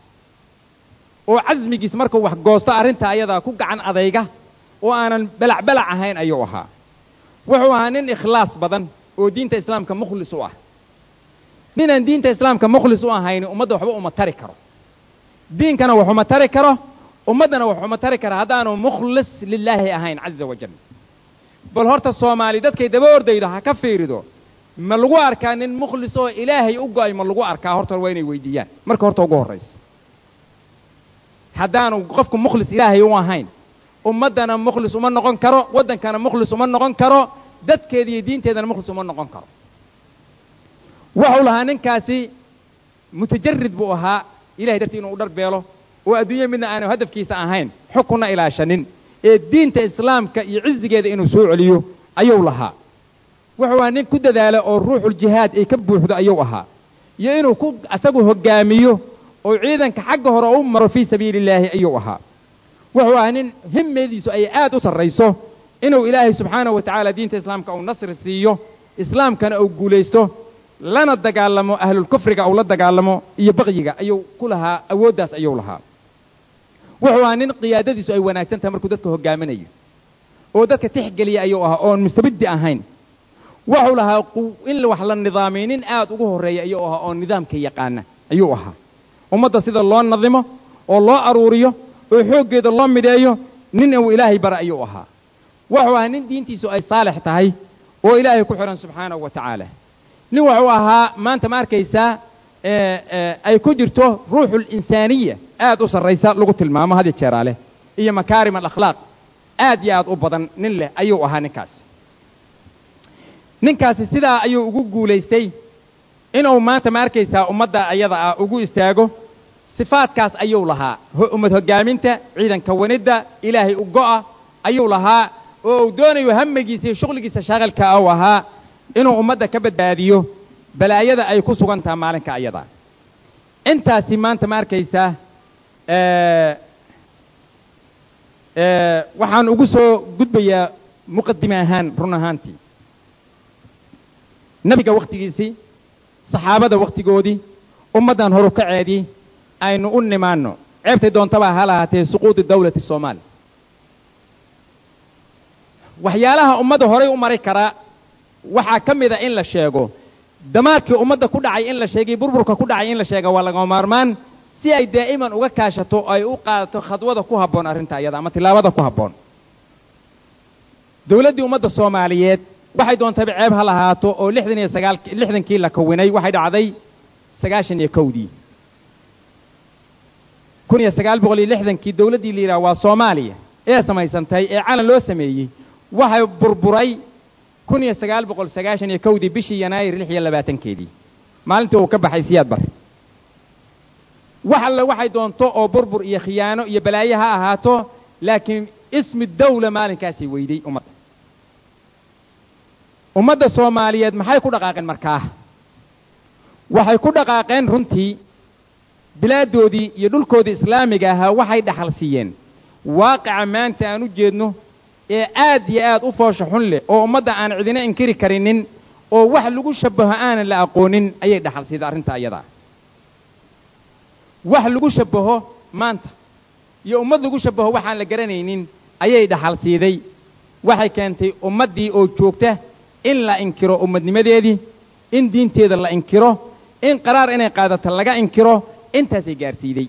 oo azmigiis markuu wax goosto arinta ayada ku gacan adayga oo aanan balac ahayn ayuu ahaa wuxuu ahaa nin ikhlaas badan oo diinta islaamka mukhlis u ah ninaan diinta islaamka mukhlis u ahayn ummadda waxba uma tari karo diinkana wuxuu ma tari karo ummadana wuxuu ma tari karo hadaanu mukhlis lillahi ahayn azza wa jalla bal horta Soomaali dadkay daba ordaydo ha ka fiirido ma lagu arkaa nin mukhlis oo ilaahay u go'ay ma lagu arkaa horta waa inay weydiiyaan marka horta ugu horeysa hadaanu qofku mukhlis ilaahay u ahayn ummadana mukhlis uma noqon karo wadankana mukhlis uma noqon karo dadkeedii diinteedana mukhlis uma noqon karo wuxuu lahaa ninkaasi mutajarrid buu ahaa ilaahay dartii inuu darbeelo oo adduunyo midna aanu hadafkiisa ahayn xukunna ilaashanin ee diinta islaamka iyo cizigeeda inuu soo celiyo ayuu lahaa wuxuu ahaa nin ku dadaala oo ruuxul jihaad ay ka buuxdo ayuu ahaa iyo inuu ku asagu hogaamiyo oo ciidanka xagga hore u maro fi sabiilillaahi ayuu ahaa wuxuu ahaa nin himmeediisu ay aad u sarreyso inuu ilaahay subxaanahu wa ta'ala diinta islaamka uu nasr siiyo islaamkana uu guuleysto lana dagaalamo ahlul kufriga uu la dagaalamo iyo baqyiga ayuu ku lahaa awooddaas ayuu lahaa wuxuu ahaa nin qiyaadadiisu ay wanaagsan tahay markuu dadka hogaaminayo oo dadka tixgeliya ayuu ahaa oo mustabiddi ahayn wuxuu lahaa in wax la nidaaminin aad ugu horeeya ayuu ahaa oo nidaamka yaqaana ayuu ahaa ummadda sida loo nadimo oo loo aruuriyo oo xooggeeda loo mideeyo nin uu ilaahay bara ayuu ahaa wuxuu ahaa nin diintiisu ay saalix tahay oo ilaahay ku xiran subxaanahu wa ta'ala nin wuxuu ahaa maanta ma arkaysaa ay ku jirto ruuxul insaaniya aad u sarreysa lagu tilmaamo hadi jeeraale iyo makaarim al-akhlaaq aad iyo aad u badan nin leh ayuu ahaa ninkaasi sidaa ayuu ugu guuleystay inuu maanta ma arkaysaa ummadda ayada ah ugu istaago sifaadkaas ayuu lahaa ummad hogaaminta ciidanka wanida ilaahay u go'a ayuu lahaa oo uu doonayo hamigiisa iyo shaqligiisa shaqalka uu ahaa inuu ummadda ka badbaadiyo balaayada ay ku sugan tahay maalinka ayada intaasi maanta ma arkaysaa waxaan ugu soo gudbayaa muqaddime ahaan run ahaantii nabiga waqtigiisii saxaabada waqtigoodii ummaddan horu kaceedii aynu u nimaanno ceebtay doontaba ha lahaatee suquudi dawlati soomaali waxyaalaha ummadda horay u mari karaa waxaa ka mid a in la sheego damaadkii ummadda ku dhacay in la sheegay burburka ku dhacay in la sheega waa lagama maarmaan si ay daa'iman uga kaashato ay u qaadato khadwada ku habboon arrinta iyada ama tilaabada ku habboon dawladdii ummadda soomaaliyeed waxay doontaba ceeb ha lahaato oo 69kii la kawinay waxay dhacday 91dii 1960kii dawladdii la yidhaha waa soomaaliya ee samaysantay ee calan loo sameeyey waxay burburay 1991dii bishii Janaayo 26keedii maalintii uu ka baxay siyaad bar waxay doonto oo burbur iyo khiyaano iyo balaayo ha ahaato laakiin ismi dawla maalinkaasi weyday ummadda Soomaaliyeed maxay ku dhaqaaqeen markaa waxay ku dhaqaaqeen runtii bilaadoodii iyo dhulkoodii islaamiga ahaa waxay dhaxal siiyeen waaqica maanta aan u jeedno ee aad iyo aad u foosho xun leh oo ummadda aan cidina inkiri karinin oo wax lagu shabaho aanan la aqoonin ayay dhaxal siiyeen arrinta iyada wax lagu shabaho maanta iyo ummad lagu shabaho waxaan la garanaynin ayay dhaxal siiday waxay keentay ummaddii oo joogta in la inkiro ummadnimadeedii in diinteeda la inkiro in qaraar inay qaadato laga inkiro intaasay gaarsiiday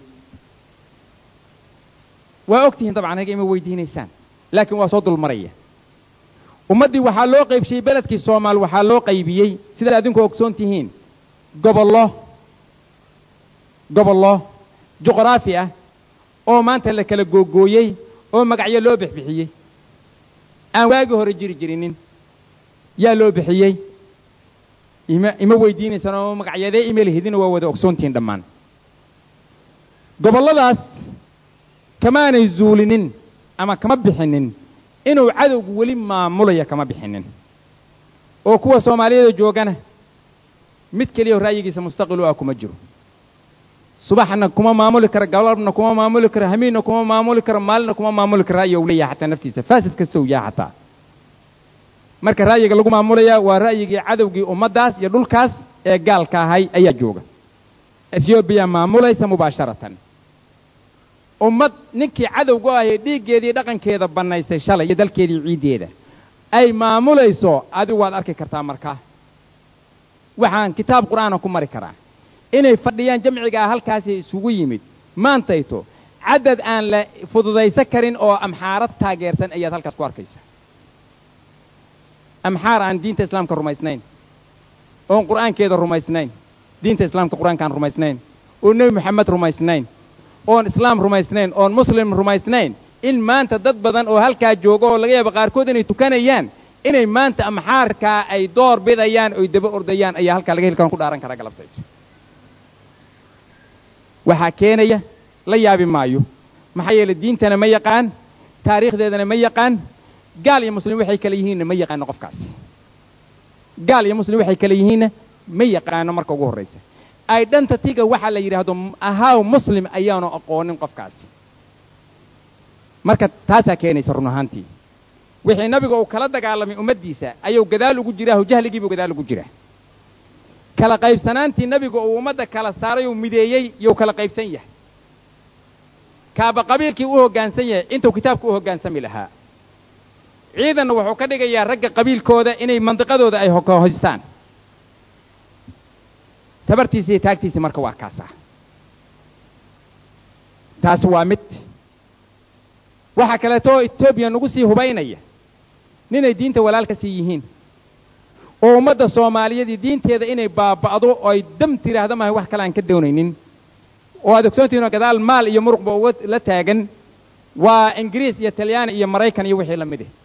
waa ogtihiin dabcan aniga ima weydiinaysaan laakiin waa soo dulmaraya ummaddii waxaa loo qaybsiyey beledkii Soomaal waxaa loo qaybiyey sida adinku ogsoon tihiin gobollo juqraafi ah oo maanta la kala googooyey oo magacyo loo bixbixiyey aan waagi hore jirinin yaa loo bixiyey ima weydiinaysan oo magacyadee email hidina waa wada ogsoontiin dhammaan gobolladaas kamaanay zuulinin ama kama bixinin inuu cadowgu weli maamulaya kama bixinin oo kuwa Soomaaliyeed joogana mid kaliya ra'yigiisa mustaqil ah kuma jiro subaxna kuma maamuli kara galabna kuma maamuli kara hamiina kuma maamuli kara maalna kuma maamuli kara ra'yi uu leeyahay xataa naftiisa faasid kasta uu yahay xataa marka ra'yiga lagu maamulaya waa ra'yigii cadowgii ummaddaas iyo dhulkaas ee gaalka ahay ayaa jooga Ethiopia maamulaysa mubaasharatan ummad ninkii cadowga ah ee dhiigeedii dhaqankeeda banaystay shalay iyo dalkeedii ciideeda ay maamulayso adigu waad arki kartaa markaa waxaan kitaab quraan ku mari karaa inay fadhiyaan jamciga halkaas isugu yimid maantayto cadad aan la fududaysan karin oo amxaarad taageersan ayaad halkaas ku arkaysaa amxaar aan diinta islaamka rumaysnayn oo quraankeeda rumaysnayn diinta islaamka quraankaan rumaysnayn oo nabi maxamed rumaysnayn oo islaam rumaysnayn oo muslim rumaysnayn in maanta dad badan oo halka jooga oo laga yaabo qaarkood inay tukanayaan inay maanta amxaarka ay door bidayaan oo daba ordayaan ayaa halka laga helkan ku dhaaran kara galabtay waxa keenaya la yaabi maayo maxay yeelay diintana ma yaqaan taariikhdeedana ma yaqaan gaal iyo muslim waxay kala yihiin ma yaqaan qofkaas gaal iyo muslim waxay kala yihiin ma yaqaan marka ugu horeysa ay dhanta tiga waxa la yiraahdo ahaaw muslim ayaanu aqoonin qofkaas marka taasa keenaysa run ahaantii wixii nabiga uu kala dagaalamay ummadiisa ayuu gadaal ugu jiraa jahligiibu gadaal ugu jiraa kala qaybsanaantii nabiga uu ummadda kala saaray oo mideeyay iyo kala qaybsan yahay kaaba qabiilkii uu hoggaansan yahay intuu kitaabku u hoggaansami lahaa ciidan wuxuu ka dhigayaa ragga qabiilkooda inay mandiqadooda ay hoystaan tabartiisa iyo taagtiisa marka waa kaasa taas waa mid waxa kale oo Ethiopia nagu sii hubaynaya ninay diinta walaalka sii yihiin oo ummadda Soomaaliyeed diinteeda inay baaba'do oo ay dam tiraahdo ma wax kale aan ka doonaynin oo aad ogsoontihiin gadaal maal iyo muruqba la taagan waa Ingiriis iyo Talyaani iyo Mareykan iyo wixii la mid ah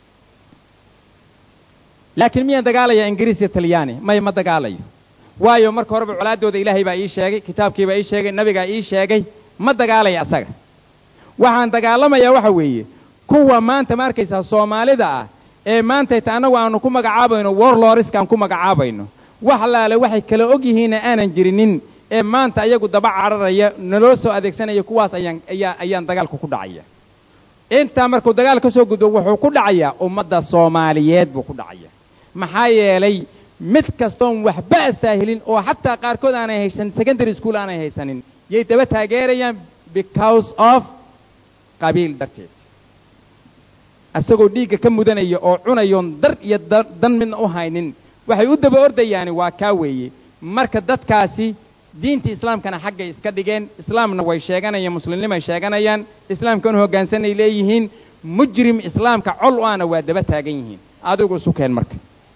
laakiin miyaan dagaalaya Ingiriis iyo Talyaani ma dagaalayo waayo marka horeba colaadooda Ilaahay baa ii sheegay kitaabkii baa ii sheegay nabiga ii sheegay ma dagaalaya asaga waxaan dagaalamayaa waxa weeye kuwa maanta ma arkaysaa Soomaalida ah ee maanta anagu aanu ku magacaabayno warlords kan ku magacaabayno wax laale waxay kala og yihiin aanan jirinin ee maanta ayagu daba cararaya naloo soo adeegsanaya kuwaas ayaan dagaalku ku dhacaya inta markuu dagaal ka soo gudbo wuxuu ku dhacayaa ummadda Soomaaliyeed buu ku dhacaya maxaa yeelay mid kastoon waxba astaahilin oo xataa qaarkood aanay haysan secondary school aanay haysanin yay daba taageerayaan because of qabiil darteed asagoo dhiigga ka mudanaya oo cunayoon dar iyo dan midna u haynin waxay u daba ordayaan waa kaa weeye marka dadkaasi diinta islaamkana xaggay iska dhigeen islaamna way sheeganayaan muslimnimay sheeganayaan islaamkan hoggaansanay leeyihiin mujrim islaamka col aana waa daba taagan yihiin adigu isu keen marka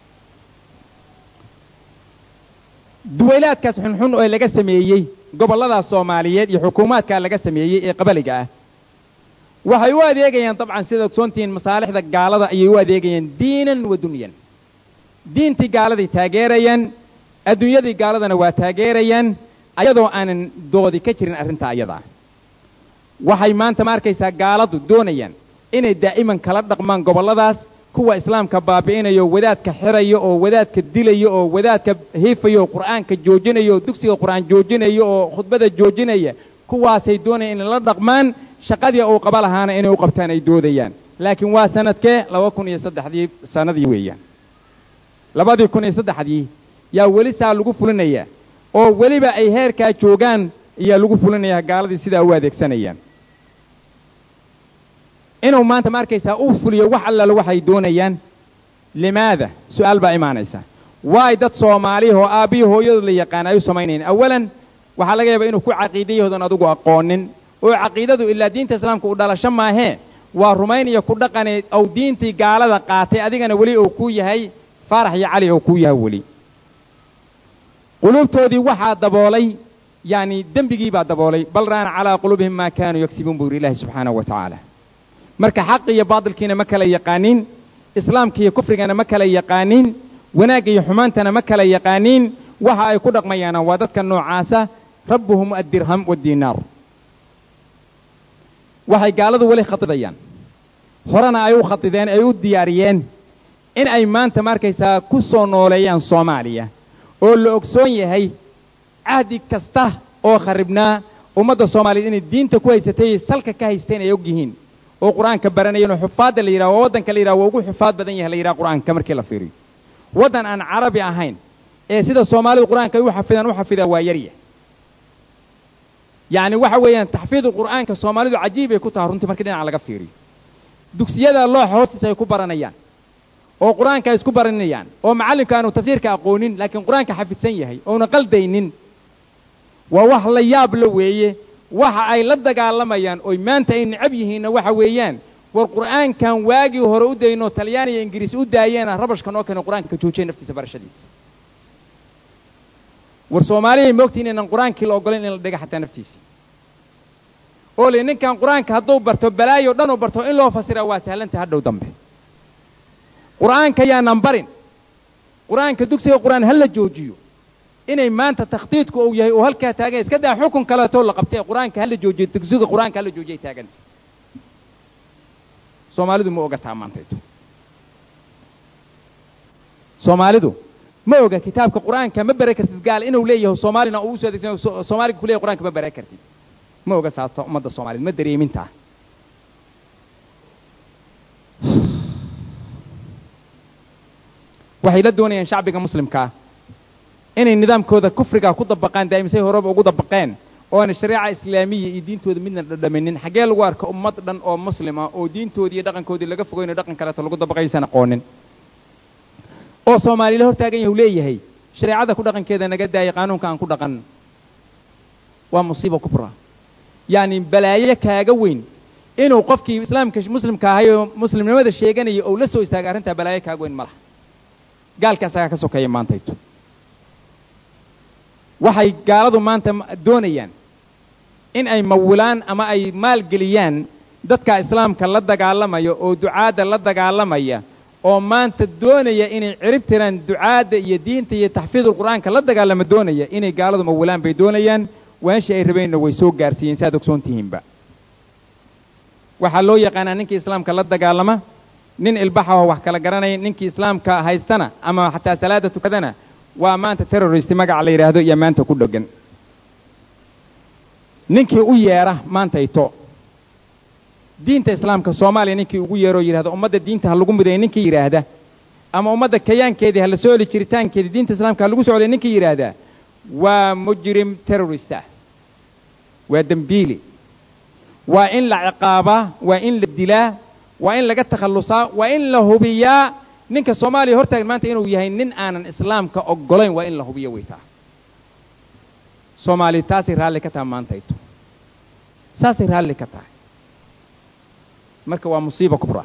duwaylaadkaas xunxun oo laga sameeyey gobollada Soomaaliyeed iyo xukuumaadka laga sameeyey ee qabaliga ah waxay u adeegayaan dabcan sida ogsoontiin masaalixda gaalada ayay u adeegayaan diinan wa dunyan diintii gaaladii taageerayaan adduunyadii gaaladana waa taageerayaan ayadoo aanan doodi ka jirin arrinta ayada waxay maanta ma arkaysaa gaaladu doonayaan inay daa'iman kala dhaqmaan gobolladaas kuwa islaamka baabi'inayo wadaadka xirayo oo wadaadka dilayo oo wadaadka hiifayo qur'aanka joojinayo dugsiga qur'aan joojinayo oo khudbada joojinaya kuwaasay doonayaan in la dhaqmaan shaqadii uu qaba lahaana inay u qabtaan ay doodayaan laakiin waa sanadkee 2003 sanadii weeyaan 2003 yaa weli saa lagu fulinaya oo weliba ay heerkaa joogaan ayaa lagu fulinaya gaaladii sidaa u adeegsanayaan inuu maanta ma arkaysaa uu fuliyo wax alla waxay doonayaan limaada su'aal baa imaanaysa waay dad Soomaali oo aabiyo hooyadu la yaqaan ay u sameeyeen awalan waxa laga yaabaa inuu ku caqiidayoodan adigu aqoonin oo caqiidadu ilaa diinta islaamka u dhalasho maahee waa rumayniyo ku dhaqaneed oo diintii gaalada qaatay adigana weli oo ku yahay farax iyo cali oo ku yahay weli qulubtoodii waxa daboolay yani dambigii baa daboolay bal raana ala qulubihim ma kaanu yaksibun bi ilaahi subhanahu wa ta'ala marka xaq iyo baadilkiina ma kala yaqaanin islaamka iyo kufrigana ma kala yaqaanin wanaag iyo xumaantana ma kala yaqaanin waxa ay ku dhaqmayaan waa dadka noocaasa rabbuhum ad-dirham wad-dinar waxay gaaladu wali khatidayaan horana ay u khatideen ay u diyaariyeen in ay maanta markaysaa ku soo nooleeyaan Soomaaliya oo la ogsoon yahay ahdi kasta oo kharibnaa ummadda Soomaaliyeed inay diinta ku haysatay salka ka haysteen ay og yihiin oo quraanka baranayeen xufaad la yiraahdo wadanka la yiraahdo ugu xufaad badan yahay la yiraahdo quraanka markii la fiiriyo wadan aan carabi ahayn ee sida Soomaalidu quraanka ay u xafidaan waa yariya يعني waxa weeyaan taxfiid quraanka Soomaalidu cajiib ay ku tahay runtii markii dhinaca laga fiiriyo dugsiyada loo hoostiisa ay ku baranayaan oo quraanka ay isku baranayaan oo macallinka aanu tafsiirka aqoonin laakiin quraanka xafidsan yahay oo na qaldaynin waa wax la yaab la weeye waxa ay la dagaalamayaan oo maanta ay necab yihiin waxa weeyaan war quraankan waagi hore u dayno Talyaani iyo Ingiriis u daayeen rabashkan oo kan quraanka joojay naftiisa barashadiisa war Soomaaliya moogtiin in quraankii la ogolaan in la dhiga xataa naftiisa oo ninkan quraanka hadduu barto balaayo dhan oo barto in loo fasiro waa sahlanta hadhow dambe quraanka yaa nambarin quraanka dugsiga quraan hal la joojiyo inay maanta takhdiidku uu yahay oo halka taagan iska daa xukun kale oo la qabtay quraanka hal la joojiyo dugsiga quraanka hal la joojiyay taaganta Soomaalidu ma oga taamaantayto Soomaalidu ma oga kitaabka quraanka ma baray kartid gaal inuu leeyahay Soomaalina uu soo adeegsan Soomaaliga ku leeyahay quraanka ma baray kartid ma oga saato ummadda Soomaaliyeed ma dareeminta waxay la doonayaan shacbiga muslimka inay nidaamkooda kufriga ku dabaqaan daaimsay horeba ugu dabaqeen oo aan shariica islaamiga iyo diintooda midna dhadhaminin xagee lagu arko ummad dhan oo muslima oo diintoodii iyo dhaqankoodii laga fogeyno dhaqan kale lagu dabaqaysan aqoonin oo Soomaaliyeed hor taagan yahay leeyahay shariicada ku dhaqankeeda naga daayay qaanuunka aan ku dhaqan waa musiibo kubra yani balaayo kaaga weyn inuu qofkii islaamka muslimka ahay oo muslimnimada sheeganaya oo la soo istaaga arinta balaayo kaaga weyn malaha gaalkaas ayaa ka sokeeyay maantayto waxay gaaladu maanta doonayaan in ay mawilaan ama ay maal geliyaan dadka islaamka la dagaalamaya oo ducaada la dagaalamaya oo maanta doonaya inay cirib tiraan ducaada iyo diinta iyo taxfiidul quraanka la dagaalama doonaya inay gaaladu mawilaan bay doonayaan waanshi ay rabeenna way soo gaarsiiyeen saad ogsoontihiinba waxa loo yaqaanaa ninkii islaamka la dagaalama nin ilbaxa oo wax kala garanay ninkii islaamka haystana ama xataa salaada tukadana waa maanta terrorist magac la yiraahdo iyo maanta ku dhagan ninkii u yeera maanta ito diinta islaamka Soomaaliya ninkii ugu yeero yiraahdo ummadda diinta ha lagu miday ninkii yiraahda ama ummadda kayaankeedii hala soo heli jiritaankeedii diinta islaamka lagu socday ninkii yidhaahdaa waa mujrim terrorist ah waa dembiili waa in la ciqaabaa waa in la dilaa waa in laga takhallusaa waa in la hubiyaa ninka Soomaaliya hortaagan maanta inuu yahay nin aanan islaamka ogolayn waa in la hubiyo way taa Soomaaliya taasi raalli ka tahay maantayto saasi raalli ka tahay marka waa musiibo kubra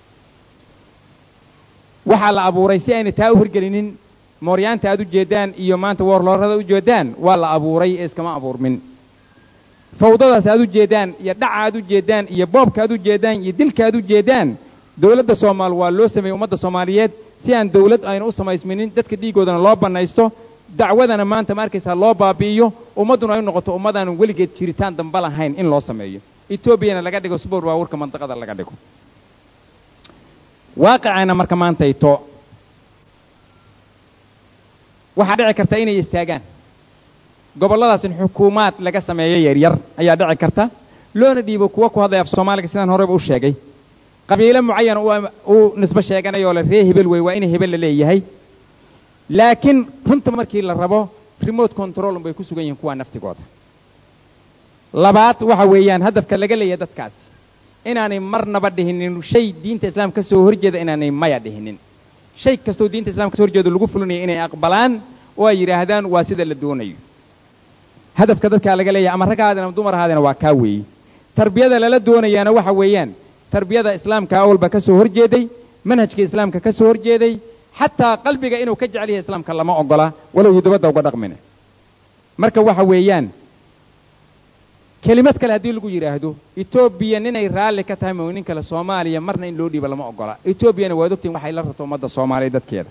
waxa la abuuray si ayna taa u hirgelinin mooryaanta aad u jeedaan iyo maanta warloorada u jeedaan waa la abuuray iskama abuurmin fawdadaas aad u jeedaan iyo dhaca aad u jeedaan iyo boobka aad u jeedaan iyo dilka aad u jeedaan dawladda Soomaal waa loo sameeyay ummadda Soomaaliyeed si aan dawlad ayna u samaysminin dadka dhiigoodana loo banaysto dacwadana maanta markaysa loo baabi'iyo ummaduna ay noqoto ummadaan weligeed jiritaan damba lahayn in loo sameeyo Ethiopiana laga dhigo subar warka mantiqada laga dhigo waaqicana marka maantayto waxa dhici karta inay istaagaan goboladaas in xukuumad laga sameeyo yar ayaa dhici karta loona dhiibo kuwa ku hadlaya Soomaaliga sidaan horeba u sheegay qabiilo muayyan oo nisba sheeganayo la ree hebel way waa in hebel la leeyahay laakiin runta markii la rabo remote control bay ku sugan yihiin kuwa naftigooda labaad waxa weeyaan hadafka laga leeyahay dadkaas inaanay marnaba dhihinin shay diinta islaamka soo horjeeda inaanay maya dhihinin shay kasto diinta islaamka soo horjeeda lagu fulinayo inay aqbalaan oo ay yiraahdaan waa sida la doonayo hadafka dadka laga leeyahay ama ragaadana dumar ahaadana waa ka weey tarbiyada la doonayana waxa weeyaan tarbiyada islaamka awalba ka soo horjeeday manhajka islaamka ka soo horjeeday hatta qalbiga inuu ka jecel yahay islaamka lama ogola walow yidabada uga dhaqmina marka waxa weeyaan كلمات كلا هدي لقو يراهدو إثيوبيا نيني رالي كتاهم ونين كلا صوماليا مرنا إن لودي بلا ما أقولا إثيوبيا نوادوكتين وحي لرطو مدى صومالي داد كيدا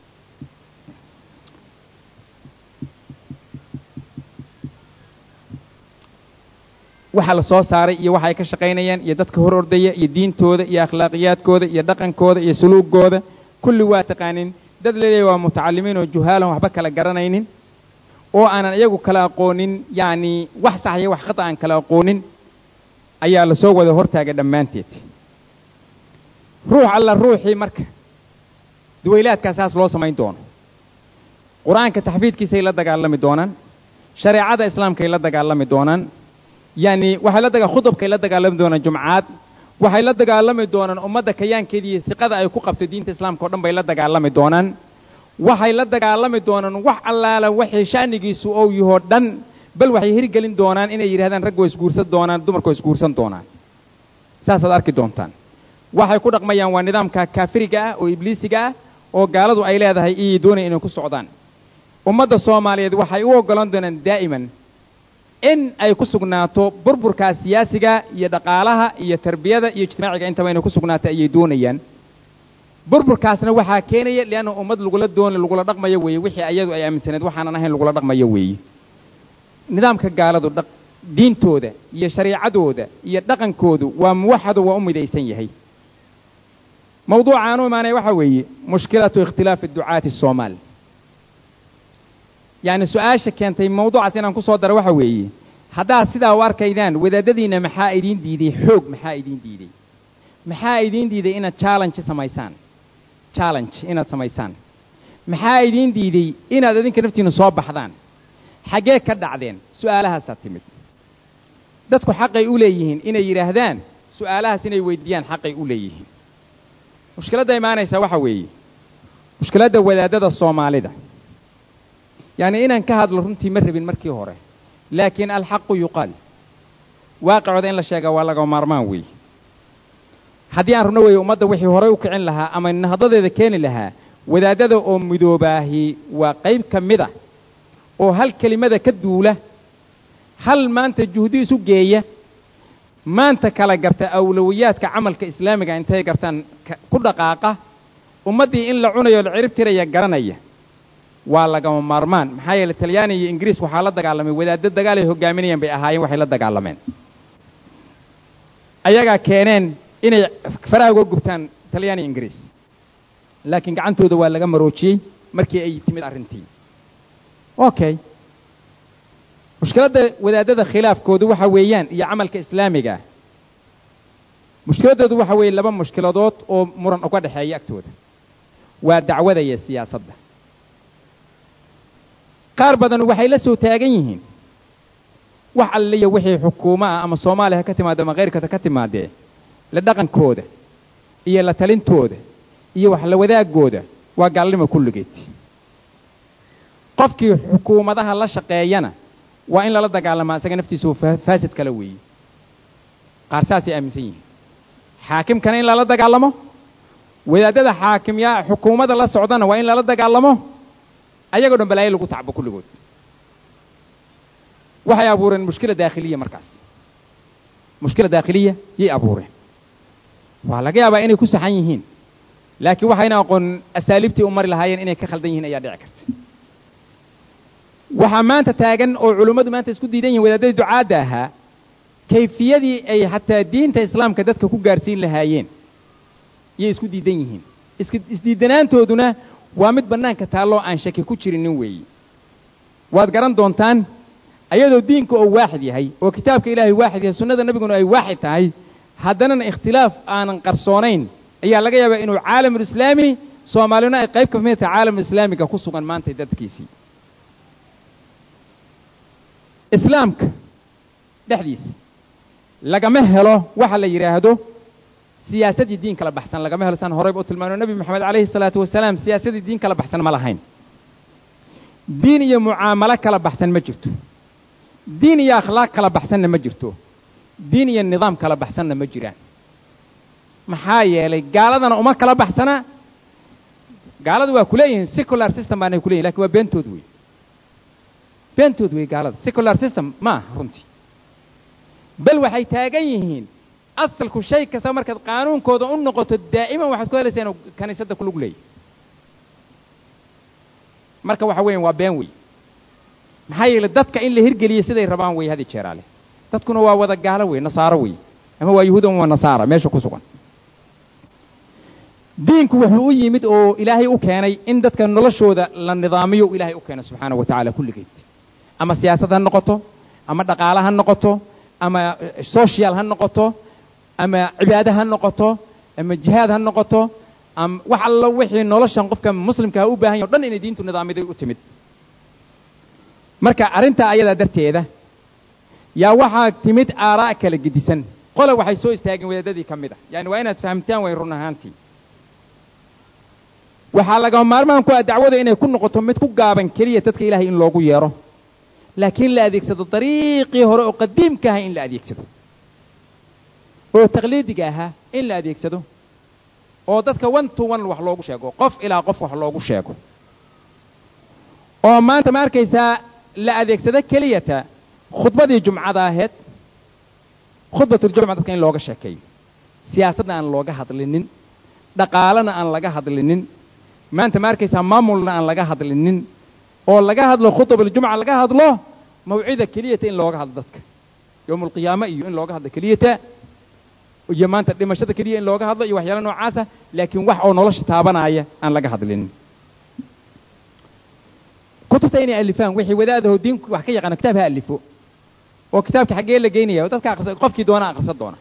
waxa la soo saaray iyo waxa ay ka shaqeynayaan iyo dadka hor ordaya iyo diintooda iyo akhlaaqiyadkooda iyo dhaqankooda iyo suluugooda kulli waa taqaanin dad leeyahay waa mutacallimiin oo juhaalan waxba kala garanaynin oo aanan iyagu kala aqoonin yaani wax sax iyo wax khata aan kala aqoonin ayaa la soo wada hortaaga dhamaanteed ruux alla ruuxii marka duwaylaadka asaas loo sameyn doono quraanka taxfiidkiisa ay la dagaalami doonaan shariicada islaamka ay la dagaalami doonaan يعني waxay la khudubka la dagaalami doonaan jumcaad waxay la dagaalami doonaan ummadda kayaankeedii thiqada ay ku qabto diinta islaamka oo dhan bay la dagaalami doonaan waxay la dagaalami doonaan wax allaala wixii shaanigiisu oo yahay dhan bal waxay hirgelin doonaan inay yiraahdaan rag way isguursan doonaan dumarku way isguursan doonaan saasaad arki doontaan waxay ku dhaqmayaan waa nidaamka kaafiriga ah oo ibliisiga ah oo gaaladu ay leedahay ii doonay inay ku socdaan ummadda Soomaaliyeed waxay u ogolaan doonaan daa'iman in ay ku sugnaato burburka siyaasiga iyo dhaqaalaha iyo tarbiyada iyo ijtimaaciga inta ay ku sugnaato ay doonayaan burburkaasna waxa keenaya leena ummad lagu la dhaqmayo weey wixii ayadu ay aaminsaneed waxaan ahayn lagu la dhaqmayo weey nidaamka gaaladu diintooda iyo shariicadooda iyo dhaqankoodu waa muwaxad waa umidaysan yahay mawduucaanu maanay waxa weey mushkilatu ikhtilaaf ad-du'aat as-Soomaali يعني سؤال كانتي موضوع سينان كو صدر waxa weeye hadaa sida u arkaydaan wadaadadiina maxaa idin diiday xoog maxaa idin diiday inaad challenge samaysaan maxaa idin diiday inaad adinka naftiina soo baxdaan xagee ka dhacdeen su'aalahaas timid dadku xaqay u leeyihiin inay yiraahdaan su'aalahaas inay weydiiyaan xaqay u leeyihiin mushkiladda imaanaysa waxa weeye mushkiladda wadaadada Soomaalida يعني إن كهاد لرنتي مربين مركي هورة لكن الحق يقال واقع ذين لا شيء ولا قمر ماوي حديان رنوي ومدة وحي هورة وكعن لها أما إن هذا إذا كان لها وإذا ده أم دوباهي وقيب كمدة وهل كلمة كدولة هل ما أنت جهدي سجية ما أنت كلا جرت أولويات كعمل كإسلامي كأنت جرتان كل دقيقة ومدي إن لعونه يلعرب ترى يجرنيه waa gama maarmaan maxaa yeelay Talyaani iyo Ingiriis waxa la dagaalamay wadaadada dagaal ay hogaaminayeen bay ahaayeen waxay la dagaalameen ayaga keeneen inay faraago gubtaan Talyaani iyo Ingiriis laakiin gacantooda waa laga maroojiyay markii ay timid arintii okay mushkiladda wadaadada khilaafkoodu waxa weeyaan iyo amalka islaamiga mushkiladdu waxa weey laba mushkiladood oo muran uga dhaxeeya agtooda waa dacwada iyo siyaasadda. qaar badan waxay la soo taagan yihiin wax alliya wixii xukuumaha ama Soomaaliya ka timaado ama qeyrkada ka timaadee la dhaqankooda iyo la talintooda iyo wax la wadaagooda waa gaalnimo kulligeed. qofkii xukuumadaha la shaqeeyana waa in lala dagaalamaa isaga naftiisu faasid kala weeyay. qaar saasi aaminsan yihiin xaakimkana in lala dagaalamo, wadaadada xaakimya xukuumadda la socdana waa in lala dagaalamo, ayagoo dhan balaayo lagu tacbo kulligood. waxay abuureen mushkila daakhiliya markaas. mushkila daakhiliya yay abuureen. waa laga yaabaa inay ku saxan yihiin, laakiin waxayna aqoon asaaliibtii u mari lahaayeen inay ka khaldan yihiin ayaa dhici karta. waxaa maanta taagan oo culimmadu maanta isku diidan yihiin wadaadadii ducaadda ahaa kayfiyadii ay xataa diinta islaamka dadka ku gaarsiin lahaayeen yay isku diidan yihiin. isdiidanaantooduna waa mid bannaanka taalloo aan shaki ku jirinin weeyi. waad garan doontaan ayadoo diinka oo waaxid yahay oo kitaabka ilaahay waaxid yahay sunnada nabiguna ay waaxid tahay haddana ikhtilaaf aanan qarsoonayn ayaa laga yaabaa inuu caalamul islaami Soomaalina ay qayb ka mid tahay caalamul islaamiga ku sugan maanta dadkiisii. islaamka dhexdiisa lagama helo waxa la yiraahdo siyaasadii diin kala baxsan. lagama helo san horeyba u tilmaano nabi maxamed calayhi salaatu wasalaam siyaasadii diin kala baxsan ma lahayn. diin iyo mucaamalo kala baxsan ma jirto. diin iyo akhlaaq kala baxsanna ma jirto. diin iyo nidaam kala baxsanna ma jiraan. maxaa yeelay gaaladana uma kala baxsana. gaaladu waa kuleeyihiin secular system baanay kuleeyihin laakiin waa beentood wey. beentood wey gaalada. secular system ma aha runtii. bal waxay taagan yihiin asalku shay kasta markaad qaanuunkooda u noqoto daa'iman waxaad ku helaysaa inuu kaniisadda ku lug leeyahay. marka waxa weeyaan waa been wey. maxaa yeelay dadka in la hirgeliyo siday rabaan wey hadi jeeraale. dadkuna waa wada gaalo wey, nasaaro wey, ama waa yahuud ama waa nasaara meesha ku sugan. diinku wuxuu u yimid oo ilaahay u keenay in dadka noloshooda la nidaamiyo ilaahay u keenay subxaanahu wa tacaala kulligeed. ama siyaasad ha noqoto, ama dhaqaale ha noqoto, ama social ha noqoto, ama cibaado ha noqoto, ama jihaad ha noqoto, ama wax alla wixii noloshan qofka muslimka u baahan yahay oo dhan inay diintu nidaamiday u timid. marka arrinta ayada darteeda yaa waxaa timid aaraa kala gedisan. qole waxay soo istaageen wadaadadii ka mid ah. yani waa inaad fahamtaan way run ahaantii. waxaa laga maarmaan ku ah dacwada inay ku noqoto mid ku gaaban keliya dadka ilaahay in loogu yeero, laakiin la adeegsado dariiqii hore oo qadiimka ahaa in la adeegsado, oo taqliidiga ahaa in la adeegsado, oo dadka one to one wax loogu sheego, qof ilaa qof wax loogu sheego. oo maanta ma arkaysaa la adeegsado keliyata khudbadii jumcada ahayd. khudbatul jumca dadka in looga sheekeeyo, siyaasadna aan looga hadlinin, dhaqaalana aan laga hadlinin, maanta ma arkaysaa maamulna aan laga hadlinin, oo laga hadlo khudbatul jumca laga hadlo mawcida keliyata in looga hadlo dadka yawmul qiyaama iyo in looga hadlo keliyata iyo maanta dhimashada keliya in looga hadlo iyo waxyaalo noocaas ah, laakiin wax oo nolosha taabanaya aan laga hadlinin. kutubta inay alifaan wixii wadaadaho diinku wax ka yaqaan kitaab ha alifo, oo kitaabka xaggee la geynaya oo dadka qofkii doona akhrisan doona.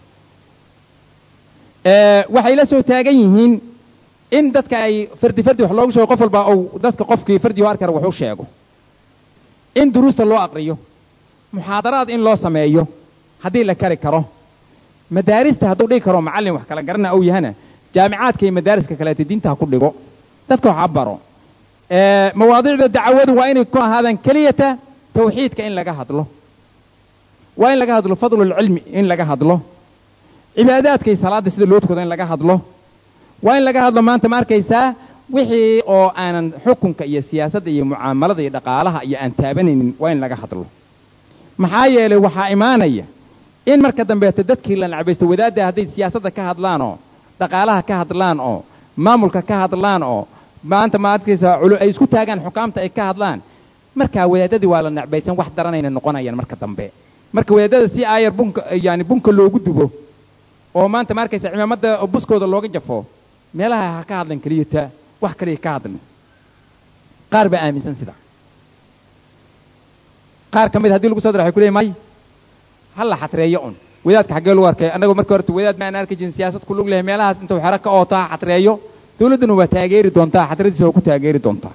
waxay la soo taagan yihiin in dadka ay fardi wax loogu sheego, qof walba oo dadka qofkii fardi oo arkar wax u sheego, in duruusta loo aqriyo, muxaadaraad in loo sameeyo haddii la kari karo, madaarista hadduu dhigi karo macallin wax kala garana uu yahana jaamicaadka iyo madaariska kaleeta diinta ha ku dhigo, dadka wax baro. mawaadiicda dacwadu waa inay ku ahaadaan keliyata tawxiidka in laga hadlo, waa in laga hadlo fadlul cilmi in laga hadlo, cibaadaadka iyo salaada sida loo tukado in laga hadlo, waa in laga hadlo maanta ma arkaysaa wixii oo aanan xukunka iyo siyaasadda iyo mucaamalada iyo dhaqaalaha iyo aan taabanaynin waa in laga hadlo. maxaa yeelay waxaa imaanaya in marka dambeeta dadkii la nacbaysto wadaadda hadday siyaasadda ka hadlaan oo dhaqaalaha ka hadlaan oo maamulka ka hadlaan oo maanta ma arkaysaa ay isku taagaan xukaamta ay ka hadlaan, markaa wadaadadii waa la nacbaysan, wax daranayna noqonayaan marka dambe. marka wadaadada si aayar bunka loogu dubo oo maanta ma arkaysaa cimaamada buskooda looga jafo, meelaha ha ka hadlan keliyata, wax kale ka hadlan. qaar baa aaminsan sida qaar kamid haddii lagu soo daro waxay ku leeyahay hal la xatreeyo un wadaadka xaggee lagu arkay. annagoo markii hore wadaad ma aan arki jirin siyaasad ku lug leh meelahaas intuu xero ka ooto ha xatreeyo dawladduna waa taageeri doontaa xadradiisa waa ku taageeri doontaa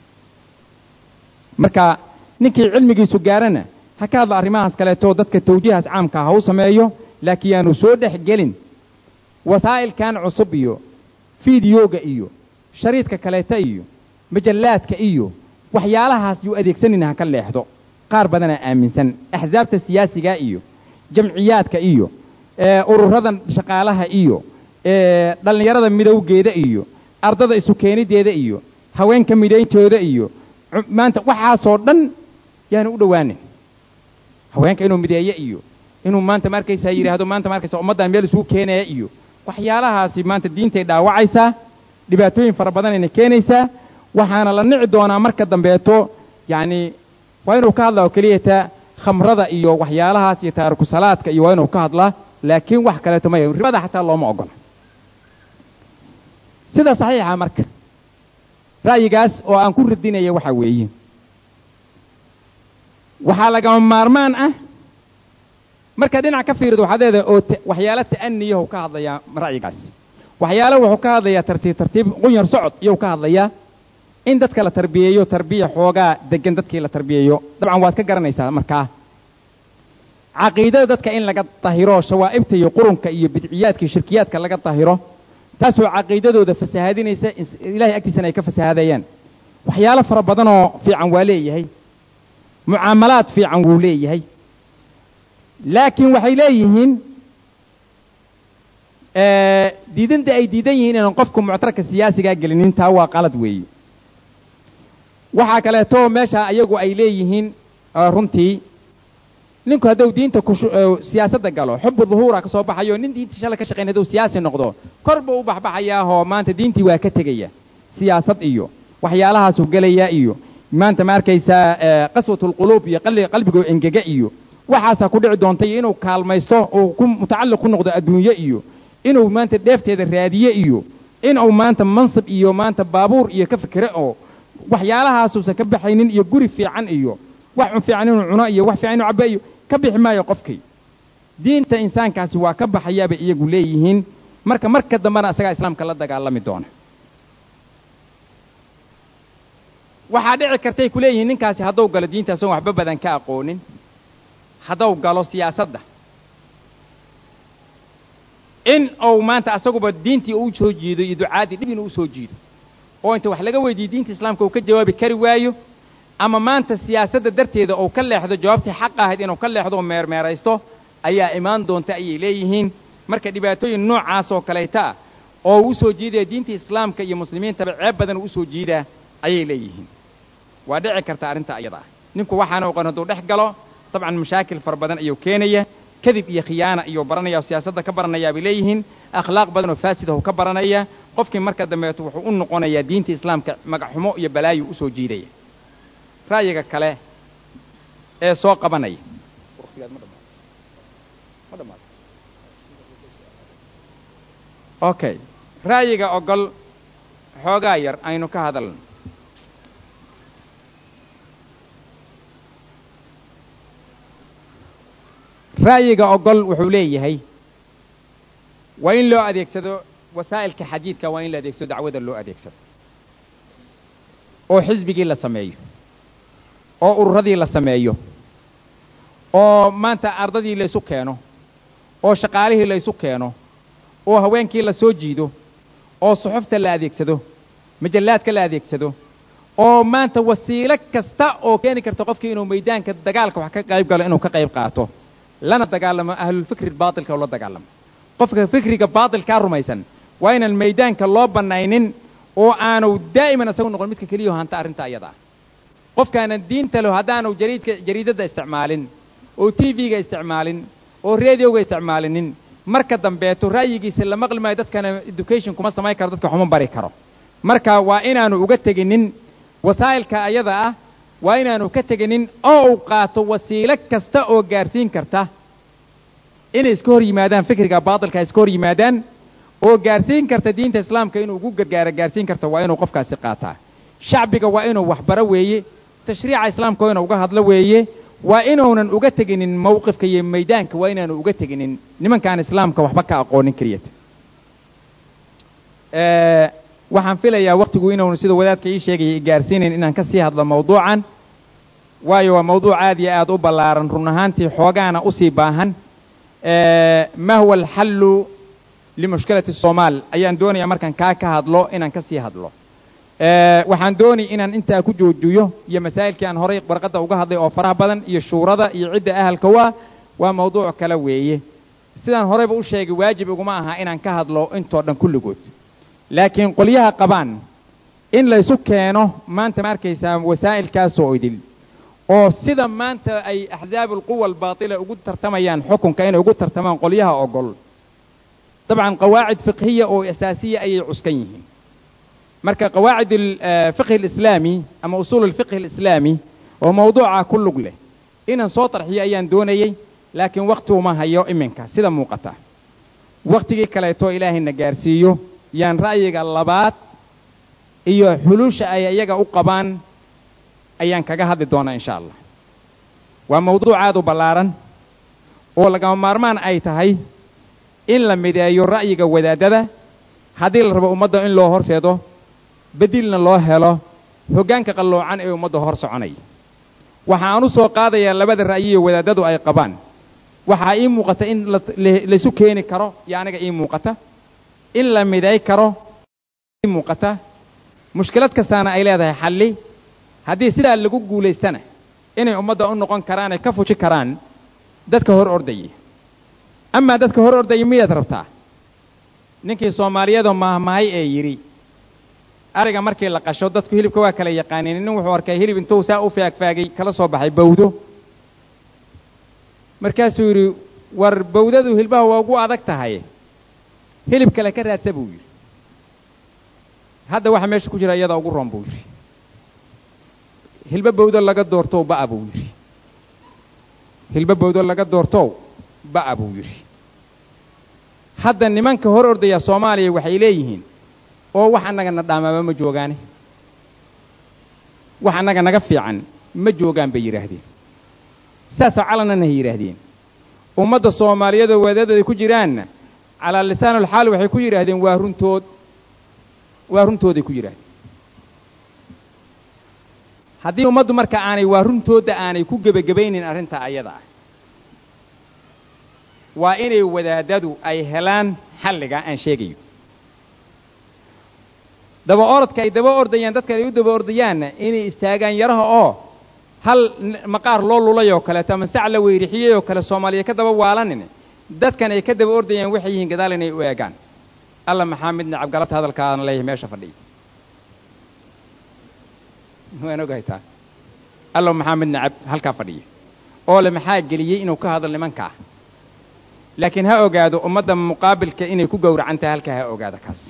marka ninkii cilmigiisu gaarana ha ka hadla arrimahaas kaleeto dadka tawjiihaas caamka ha u sameeyo laakiin yaanu soo dhex gelin wasaa'ilkan cusub iyo fiidiyooga iyo shariidka kaleeta iyo majallaadka iyo waxyaalahaas yuu adeegsanina ha ka leexdo qaar badana aaminsan axsaabta siyaasiga iyo jamciyaadka iyo ururadan shaqaalaha iyo dhalinyarada midowgeeda iyo ardada isu keenideeda iyo haweenka midayntooda iyo maanta waxaasoo dhan yaanu u dhowaanin haweenka inuu mideeyo iyo inuu maanta markaysaa yidhaahdo maanta markaysaa ummaddan meel isugu keenaya iyo waxyaalahaasi maanta diintay dhaawacaysaa dhibaatooyin fara badanayna keenaysaa waxaana la nici doonaa marka dambeeto yacni waa inuu ka hadlaa oo keliyata khamrada iyo waxyaalahaas iyo taariku salaadka iyo waa inuu ka hadlaa laakiin wax kaleeto maya ribada xataa looma ogola sida saxiixa marka ra'yigaas oo aan ku radinaya waxa weeye waxaa lagama maarmaan ah marka dhinac ka fiirido waxaad leedahay oo waxyaalo ta'aniyahu ka hadlayaa ra'yigaas waxyaalo wuxuu ka hadlayaa tartiib qunyar socod iyuu ka hadlayaa in dadka la tarbiyeeyo tarbiya xoogaa degan dadkii la tarbiyeeyo dabcan waad ka garanaysaa markaa caqiidada dadka in laga tahiro shawaa'ibta iyo qurunka iyo bidciyaadka iyo shirkiyaadka laga tahiro taasoo caqiidadooda fasahaadinaysa ilaahay agtiisana ay ka fasahaadayaan waxyaalo fara badanoo fiican waa leeyahay mucaamalaad fiican wuu leeyahay laakiin waxay leeyihiin diidanta ay diidan yihiin inaan qofku muctaraka siyaasigaa gelinin taa waa qalad weeye waxaa kaleeto meesha ayagu ay leeyihiin runtii ninku hadduu diinta siyaasadda galo xubbu duhuura ka soo baxayo nin diinta shalay ka shaqayn hadduu siyaasi noqdo kor buu u baxbaxayaahoo maanta diintii waa ka tegaya siyaasad iyo waxyaalahaasuu gelaya iyo maanta ma arkaysaa qaswatulquluub iyo qalbigoo engega iyo waxaasaa ku dhici doonta iyo inuu kaalmaysto oo ku mutacalliq ku noqdo adduunye iyo inuu maanta dheefteeda raadiye iyo inuu maanta mansib iyo maanta baabuur iyo ka fikre oo waxyaalahaasuusan ka baxaynin iyo guri fiican iyo wax fiican inuu cuno iyo wax fiican inuu cabbe iyo ka bixi maayo qofkii diinta insaankaasi waa ka baxayaabay iyagu leeyihiin marka dambena asagaa islaamka la dagaalami doona waxaa dhici kartay ku leeyihiin ninkaasi hadduu galo diinta asagoon waxba badan ka aqoonin hadduu galo siyaasadda in uu maanta asaguba diintii uu soo jiido iyo ducaadii dhib inuu u soo jiido oo inta wax laga weydiiyo diinta islaamka uu ka jawaabi kari waayo ama maanta siyaasadda darteeda uu ka leexdo jawaabtii xaq ahayd inuu ka leexdo oo meermeeraysto ayaa imaan doonta ayay leeyihiin marka dhibaatooyin noocaas oo kaleeta ah oo u soo jiidaya diinta islaamka iyo muslimiintaba ceeb badan u soo jiidaa ayay leeyihiin waa dhici karta arrinta ayada ah ninku waxaana oqon hadduu dhex galo dabcan mashaakil fara badan ayuu keenaya kadib iyo khiyaana iyo baranaya siyaasadda ka baranayaa bay leeyihiin akhlaaq badan oo faasida uu ka baranaya qofkii marka dambeeto wuxuu u noqonayaa diinta islaamka magaxumo iyo balaayo u soo jiidaya ra'yiga kale ee soo qabanaya okay ra'yiga ogol xoogaa yar aynu ka hadalno ra'yiga ogol wuxuu leeyahay waa in loo adeegsado wasaa'ilka xadiidka waa in la adeegsado dacwada loo adeegsado oo xisbigii la sameeyo oo ururadii la sameeyo oo maanta ardadii la isu keeno oo shaqaalihii la isu keeno oo haweenkii la soo jiido oo suxufta la adeegsado majallaadka la adeegsado oo maanta wasiilo kasta oo keeni karta qofkii inuu maydaanka dagaalka wax ka qayb galo inuu ka qayb qaato lana dagaalamo ahlulfikri baatilka oo la dagaalamo qofka fikriga baatilkaa rumaysan waa inaan maydaanka loo bannaynin oo aanu daa'iman isagu noqon midka keliya hanta arrinta ayada ah qofkaanan diinta leh haddaanu jariidadda isticmaalin oo tv-ga isticmaalin oo radioga isticmaalinin marka dambeeto ra'yigiisa la maqli maayo dadkana education kuma samayn karo dadka waxuma bari karo marka waa inaanu uga teginin wasaa'ilka ayada ah waa inaanu ka teginin oo uu qaato wasiilo kasta oo gaarsiin karta inay iska hor yimaadaan fikriga baatilka iska hor yimaadaan oo gaarsiin karta diinta islaamka inuu ugu gargaaro gaarsiin karta waa inuu qofkaasi qaataa shacbiga waa inuu waxbaro weeye tashriica islaamka waa inuu uga hadlo weeye waa inuunan uga teginin mawqifka iyo maydaanka waa inaanu uga teginin nimankaan islaamka waxba ka aqoonin keliyata waxaan filayaa waqtigu inuu sida wadaadka ii sheegay gaarsiinayn inaan ka sii hadlo mawduucan waayo waa mawduuc aad iyo aad u ballaaran run ahaantii xoogaana u sii baahan ma huwa alxallu limushkilati Soomaal ayaan doonayaa markaan ka hadlo inaan ka sii hadlo waxaan doonay inaan intaa ku joojiyo iyo masaa'ilkii aan horay warqadda uga hadlay oo faraha badan iyo shuurada iyo cidda ahalka waa mawduuc kala weeye sidaan horeyba u sheegay waajib iguma aha inaan ka hadlo intoo dhan kulligood laakiin qolyaha qabaan in la isu keeno maanta ma arkaysaa wasaa'ilkaas oo idil oo sida maanta ay axzaabul quwa albaatila ugu tartamayaan xukunka inay ugu tartamaan qolyaha ogol dabcan qawaacid fiqhiya oo asaasiya ayay cuskan yihiin marka qawaacid الفقه الإسلامي أما أصول الفقه الإسلامي وموضوعها كل له إن صوت رحية أيان دوني لكن وقته ما هيو إمنك سيدا موقتا وقتك كلايتو إلهي النجارسيو يان رأيك اللبات إيو حلوش أيايا أقبان أيان كجهد دونا إن شاء الله وموضوع عادو بلارن ولقى مارمان أي تهي إن لم يدايو رأيك ودادة هذه الربع أمده إن لو هرسيدو بديلنا الله هلا هجانك قالوا عن أي أمده هرس عني وحانوسو قاضي يا لبد الرأي ودادو أي قبان وحايم مقطع إن لسكين كرو يعني إيه مقطع إن لم يداي كرو مقطع مشكلات كستانا إلى هذا حلي هذه سيرة اللي جوجو ليستنا إن أمده أنه قان كران كفو شي كران دتك هور أردي أما دتك هور أردي مية تربتها ninkii Soomaaliyeed ma mahay ee yiri ariga markii la qasho dadku hilibka waa kala yaqaaneen inuu wuxuu arkay hilib intuu saa u faagfaagay kala soo baxay bawdo markaasuu yiri war bawdadu hilbaha waa ugu adag tahay hilib kale ka raadsa buu yiri hadda waxa meesha ku jira iyada ugu roon buu yiri hilba bawdo laga doorto baa buu yiri hilba bawdo laga doorto baa buu yiri hadda nimanka hor ordaya Soomaaliya waxay leeyihiin oo wax anaga nadhaamaba ma joogaane wax anaga naga fiican ma joogaan bay yiraahdeen saasa calanana yiraahdeen ummadda Soomaaliyeed wadaadada ku jiraan ala lisaanul xaal waxay ku yiraahdeen waa runtooda ku yiraahdeen haddii ummaddu marka aanay waa runtooda aanay ku gabagabaynin arrinta ayada waa inay wadaadadu ay helaan xalliga aan sheegayo daba orodka ay daba ordayaan dadka ay u daba ordayaan inay istaagaan yaraha oo hal maqaar loo lulayo kale ama sac la weerixiyay oo kale Soomaaliya ka daba waalanina dadkan ay ka daba ordayaan waxay yihiin gadaal inay u eegaan alla maxamedna cabgalabta hadalkaan leeyahay meesha fadhiyo waan ogaytaa alla maxamedna halka fadhiyo oo le maxaa geliyay inuu ka hadal nimanka laakiin ha ogaado ummadda muqaabilka inay ku gowracantahay halka ha ogaado kaas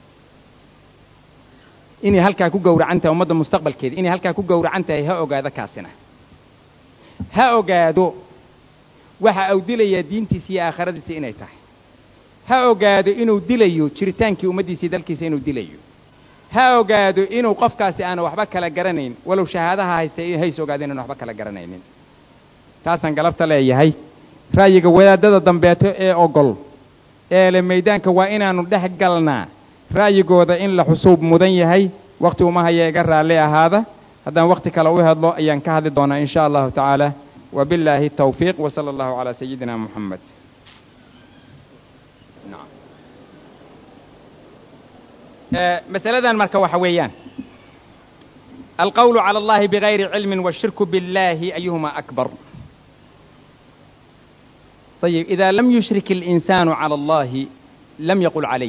inay halka ku gowracantahay ummadda mustaqbalkeeda inay halka ku gowracantahay ha ogaado kaasina ha ogaado waxa uu dilaya diintiisa iyo aakhiradiisa inay tahay ha ogaado inuu dilayo jiritaankii ummaddiisa dalkiisa inuu dilayo ha ogaado inuu qofkaasi aan waxba kala garanayn walow shahaadaha haystay hayso ogaadeen inuu waxba kala garanaynin taasan galabta leeyahay ra'yiga wadaadada dambeeto ee ogol ee le meedaanka waa inaanu dhex galnaa ra'yigooda in la xusuub mudan yahay waqti uma haya iga raali ahaada haddaan waqti kale u hadlo ayaan ka hadli doonaa insha Allah ta'ala wa billahi tawfiiq wa sallallahu ala sayyidina Muhammad مسألة مركة وحويان القول على الله بغير علم والشرك بالله أيهما أكبر طيب إذا لم يشرك الإنسان على الله لم يقل عليه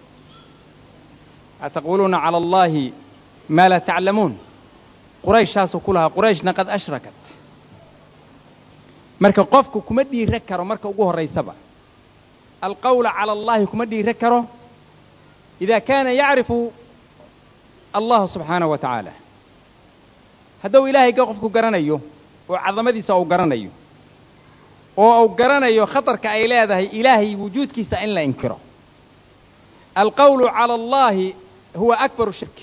أتقولون على الله ما لا تعلمون قريش شاسو كلها قريش قد أشركت مركا قفكو كمدي ركرو مركا أقوه الرئيسبا القول على الله كمدي ركرو إذا كان يعرف الله سبحانه وتعالى هذا إلهي قفكو قرانيو وعظمتي سأو قرانيو أو قرانيو خطر كأيلاده إلهي وجود كيسا إن لا إنكره القول على الله هو أكبر الشرك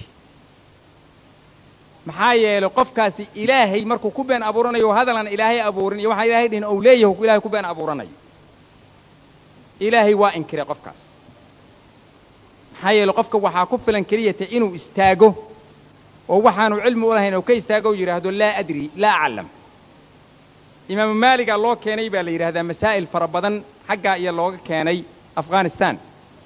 محايا لقف كاسي إلهي مركو كبين أبوراني وهذا لان إلهي أبوراني وحا إلهي دين أوليه إلهي كبين أبوراني إلهي وإنكره قف كاس حيل قفك وحاكف فلان كرية إنه استاجه ووحانوا علم ولا هنا وكي استاجوا يرهدوا لا أدري لا أعلم إمام مالك الله كان يبالي هذا مسائل فربضا حقا يالله كان أفغانستان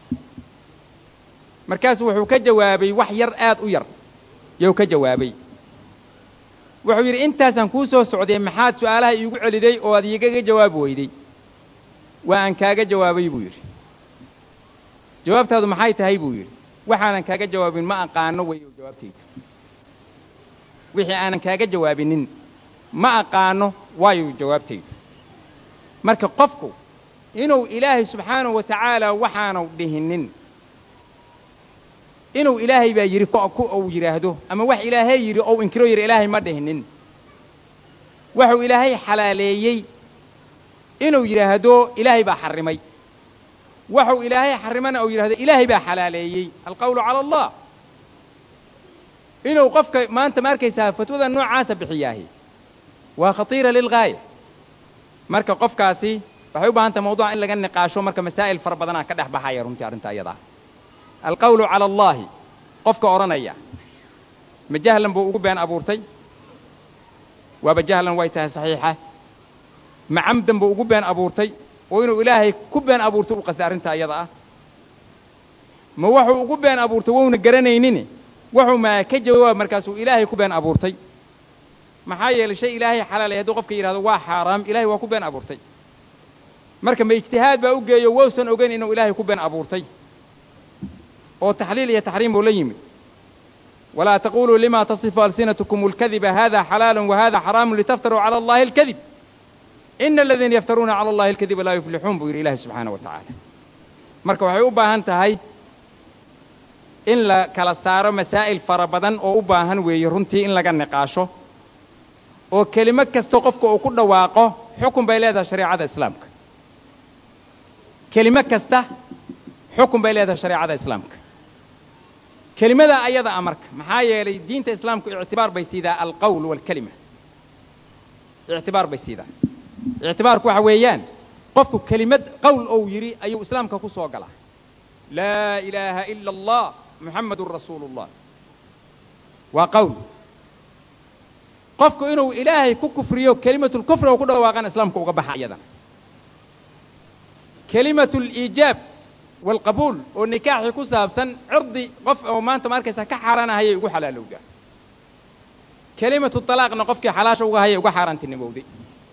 مركز وحو كجوابي وحير آد وير يو كجوابي وحو ير انتا سنكوسو سعودي محاد سؤالها يقول لدي وذيقا جواب ويدي وأن كاقا جوابي بوير جوابت هذا محايت هاي بوير وحانا كاقا جوابين ما أقانو ويو جوابتي وحي أنا كاقا جوابين ما أقانو ويو جوابتي مركا قفكو إنو إلهي سبحانه وتعالى وحانو بهنن إنو إلهي بيجري كأكو أو يرهده أما وح إلهي يري أو إنكرو يري إلهي ما دهنن وحو إلهي حلاليي إنو يرهدو إلهي بحرمي وحو إلهي حرمنا أو يرهدو إلهي بحلاليي القول على الله إنو قفك ما أنت ماركي سافتو ذا النوع عاسب بحياهي وخطيرة للغاية ماركا قفكاسي فحيوبها أنت موضوع إلا قال نقاشو ماركا مسائل فربضنا كده بحايا رمتي أرنتا أيضا القول على الله قفك أورانيا مجهلا بو بين أبورتي وبجهلا ويتها صحيحة معمدا بو بين أبورتي وإنه إلهي كبين أبورتي وقصد أرنتا أيضا ما وحو بين أبورتي ونقرنينيني وحو ما كجواب مركزو إلهي كبين أبورتي محايا لشيء إلهي حلال يهدو قفك إلهي هذا حرام إلهي وكبين أبورتي مركز ما اجتهاد بأوجي ووسن أوجين إنه إلهي كبين أبورتي أو تحليل يتحريم ولا يمي ولا تقولوا لما تصف ألسنتكم الكذب هذا حلال وهذا حرام لتفتروا على الله الكذب إن الذين يفترون على الله الكذب لا يفلحون بغير الله سبحانه وتعالى مركب وحيوبها انتهي إن لا كلا صار مسائل فربضا أو أباهن ويرنتي إن لقى النقاشه أو كلمة كستوقفك أو كل واقع حكم بيلاذا شريعة إسلامك كلمة كسته حكم بيلاذا شريعة إسلامك كلمة ذا أيضا أمرك محايا لدين إسلامك اعتبار بيسيدا القول والكلمة اعتبار بيسيدا اعتبارك وحويان قفك كلمة قول أو يري أي إسلامك كسوة قلا لا إله إلا الله محمد رسول الله وقول قفك إنه إلهي كفريو كلمة الكفر وكل واقع إسلامك وقبح أيضا كلمة الإيجاب والقبول والنكاح يكون سابسا عرضي قف أو ما أنت ماركسها كحرانا هي يقول حلال وجا كلمة الطلاق نقفك حلاش وجا هي يقول حران تنمودي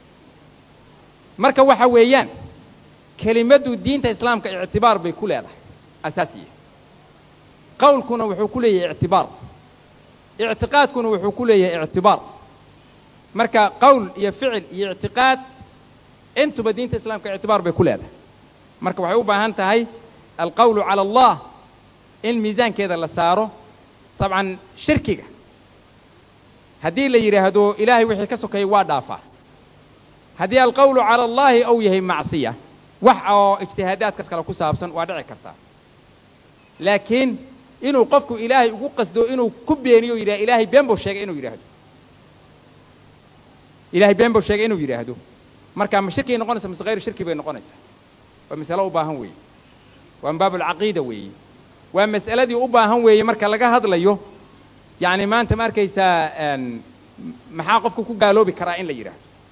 مركب وحويان كلمة الدين الإسلام كاعتبار بكل هذا أساسية قول كنا وحكولية اعتبار اعتقاد كنا وحكولية اعتبار مركب قول يفعل اعتقاد أنتم بدين الإسلام كاعتبار بكل هذا مركب وحيوبها أنت هاي القول على الله الميزان كذا اللي صاره طبعا شركه هدي اللي يرهدو إلهي وحي كسوكي وادافع هدي القول على الله أو يهي معصية وحا اجتهادات كسكلا كسابسا وادعي كرتا لكن إنه قفكو إلهي يقول قصدو إنه كبينيو إلى إلهي بينبو الشيء إنه يرهدو إلهي بينبو الشيء إنه يرهدو مركا مشركي نقونسا مس غير شركي بين نقونسا ومثاله باهن وي ومن باب العقيدة وي ومسألة دي أباهن وي مركا لقا هدليو يعني ما أنت ماركيسا محاقفكو كو قالوا بكرائن ليرهدو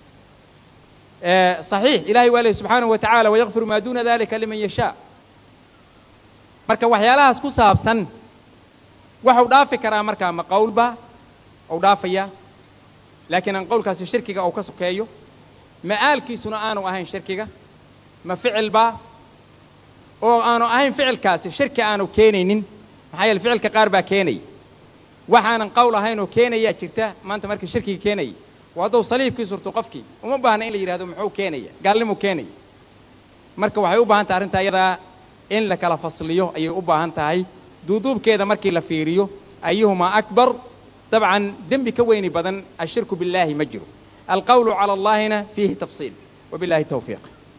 صحيح إلهي وآله سبحانه وتعالى ويغفر ما دون ذلك لمن يشاء marka waxyaalahaas ku saabsan waxa uu dhaafi karaa marka ma qowlba oo dhaafaya laakiin aan qowlkaasi shirkiga oo ka sokeeyo ma aalkiisuna aanu ahayn shirkiga ma ficilba oo aanu ahayn ficilkaasi shirki aanu keenaynin maxay el ficilka qaar baa keenay waxaanan qowl ahayn oo keenaya jirta maanta markii shirkiga keenay wadoo saliibkii surto qofkii uma baahna in la yiraahdo muxuu keenaya gaalnimo keenay marka waxay u baahan tahay arinta iyada in la kala fasliyo ayay u baahan tahay duuduubkeeda markii la fiiriyo ayuhuma akbar طبعا ذنب كويني بدن الشرك بالله مجر القول على الله فيه تفصيل وبالله التوفيق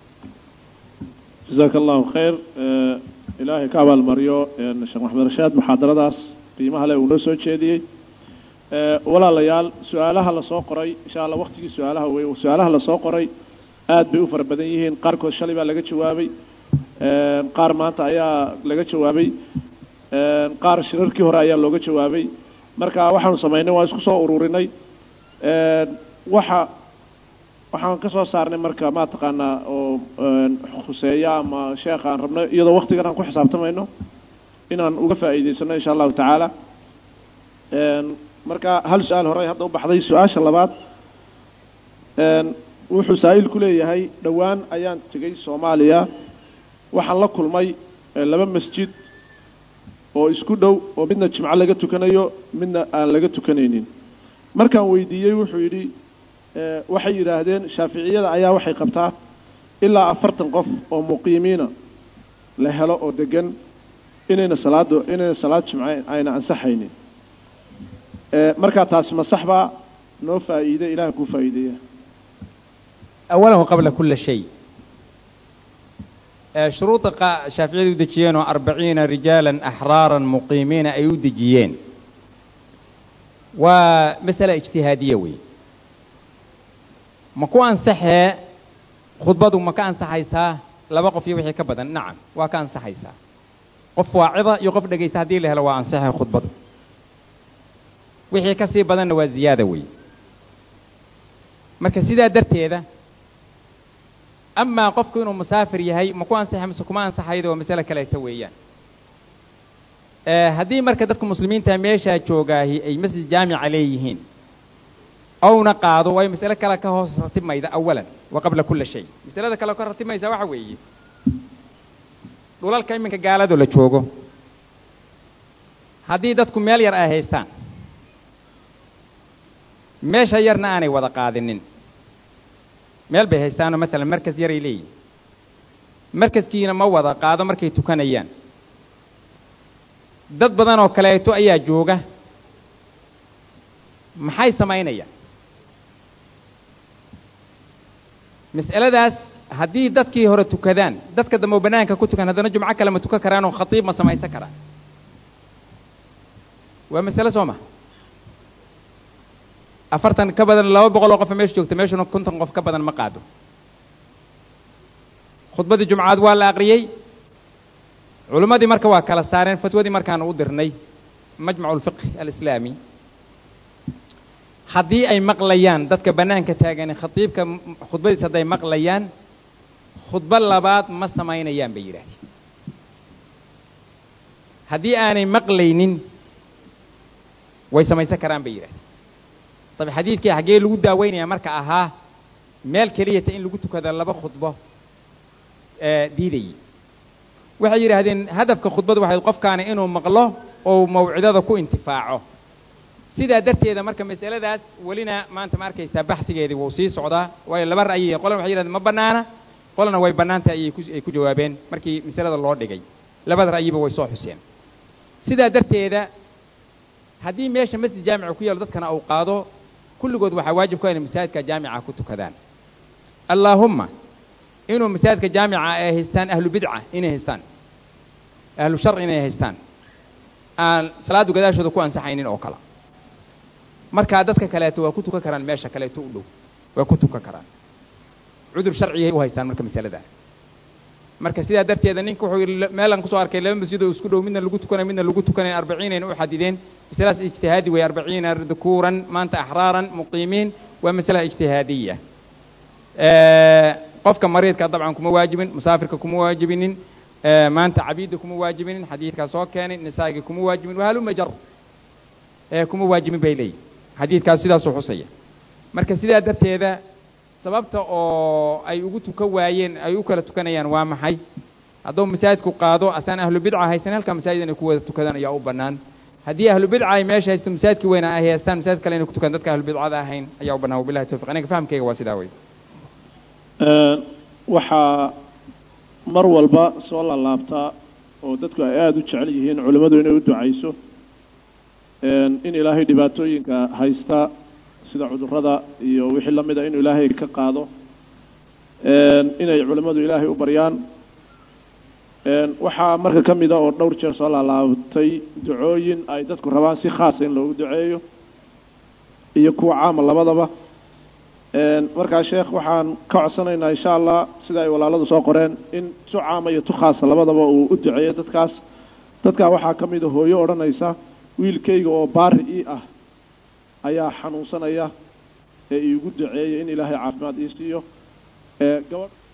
جزاك الله خير إلهي كعب المريو الشيخ محمد رشاد محاضرة داس قيمها له ونسو تشيدي ولا ليال سؤالها لسوقري إن شاء الله وقتك سؤالها لسوقري آد بيوفر بدنيهن قاركو الشلبة لقى جوابي قار مانتا ayaa laga jawaabay qaar shirarkii hore ayaa looga jawaabay marka waxaanu samaynay waa isku soo ururinay waxaan ka soo saarnay marka ma taqaanaa oo khuseeya ama sheekh aan rabno iyadoo waqtigan aan ku xisaabtamayno inaan uga faa'iideysano insha allahu tacaala marka hal su-aal hore hadda u baxday su-aasha labaad wuxuu saa'il ku leeyahay dhowaan ayaan tegey Soomaaliya waxaan la kulmay laba masjid oo isku dhow oo midna jimco laga tukanayo midna aan laga tukanaynin markaan weydiiyey wuxuu yidhi waxay yidhaahdeen shaaficiyada ayaa waxay qabtaa ilaa 40 qof oo muqiimiina la helo oo degan inayna salaad jimco ayna ansaxaynin marka taasi ma sax baa noo faa'iido ilaahay ku faa'iideeya أولا وقبل كل شيء شروط الشافعية يدجيين 40 رجالا أحرارا مقيمين أي يدجيين ومسألة اجتهادية وي مكو أنصحها خطبة مكو أنصحيسها لبقى في وحي كبدا نعم وكان أنصحيسها قف واعظة يقف دقي استهدي لها لو أنصحها خطبة وحي كسي بدن وزيادة وي مركزي درتي هذا أما قف إنه مسافر يهي مكو أنصحها مسكما أنصحها إذا ومسألة كلا يتويان هذه مركزتكم مسلمين تاميشا جوغاهي أي مسجد جامع عليهن أو نقاضوا وهي مسألة كلا كهوس رتم إذا أولا وقبل كل شيء مسألة كلا كرتم إذا وحوي دولال كاي منك قالوا ولا جوغو هذه دتكم ميل ير هيستان ماشا يرنا أنا وذا قاذنين ميل بهيستانو مثلا مركز يري لي مركز كينا ما وذا قاذا مركي تكنيان dad badan oo kaleeto ayaa jooga maxay sameynayaan mas'aladaas hadii dadkii hore tukadaan dadka dambe banaanka ku tukan hadana jumco kale ma tukan karaan oo khatiib ma samaysan karaan waa mas'ala sooma afartan ka badan 200 qof meesha joogta meeshuna 50 qof ka badan ma qaado khudbadii jumcad waa la aqriyay علماء مركا وكلا سارين فتوى مركا ودرني مجمع الفقه الإسلامي حدي أي مقليان دتك بنان كتاجني خطيب كخطبة صدي مقليان خطبة لبعض ما سمعين أيام بيره حدي أنا مقلينين ويسمع سكران بيره طب حديث كي حجي لودا وين يا مركا أها مال كريه إن لوجتك هذا لبا خطبة ديدي waxay yiraahdeen hadafka khudbadu waxay qofkaana inuu maqlo oo mawcidada ku intifaaco sida darteeda marka mas'aladaas walina maanta markaysa baxtigeedii wuu sii socdaa way laba ra'yi qolan waxay yiraahdeen ma banaana qolana way banaanta ay ku jawaabeen markii mas'alada loo dhigay labada ra'yiba way soo xuseen sida darteeda hadii meesha masjid jaamic ku yaalo dadkana uu qaado kulligood waxa waajib ku ah in masaajidka jaamica ku tukadaan allahumma إنه مساجد كجامعة هستان أهل بدعة إنه هستان أهل شر إنه هستان صلاة وقداش هذا كون صحيحين أو كلا مركادتك كلاتو وكتوك كران ماشى كلاتو له وكتوك كران عذر شرعي هو هستان مركز مسألة ده مركز سيدا درتي هذا نينكو مالا نقصار كلام مسجد وسكدوا من اللي قلتوا كان 40 إنه حديدين مسألة اجتهادي و40 ذكورا ما أنت أحرارا مقيمين ومسألة اجتهادية قفك مريض طبعا كم واجبين مسافر كم واجبين ما أنت عبيد كم واجبين حديث كسوق كان النساء كم واجبين وهلو مجر كم واجبين بيلي حديث كاسيدا صحوصية مركز سيدا درت هذا سببت أي وجود كواين أي وكالة تكنيان وامحي هذول مساجد كقاضو أسان أهل البدعة هاي سنة كم مساجد نكوة تكذان يا أبنان هدي أهل البدعة ماشي هيست مساجد كوين هي استان مساجد كلين كتكذان دتك أهل البدعة ذا هين يا أبنان وبالله توفيق أنا كفهم كي واسداوي waxaa mar walba soo la laabtaa oo dadku ay aad u jecel yihiin culimadu inay u ducayso in ilaahay dhibaatooyinka haysta sida cudurrada iyo wixii la mid ah inuu ilaahay ka qaado inay culimadu ilaahay u baryaan waxaa marka ka mid ah oo dhowr jeer soo la laabtay ducooyin ay dadku rabaan si khaas in loogu duceeyo iyo kuwa caam labadaba markaa sheekh waxaan ka codsanaynaa insha Allah sida ay walaaladu soo qoreen in si caam iyo tu khaas labadaba uu u duceeyo dadkaas dadkaa waxaa ka mid a hooyo odhanaysa wiilkayga oo baari ii ah ayaa xanuunsanaya ee iigu duceeya in ilaahay caafimaad ii siiyo gabadh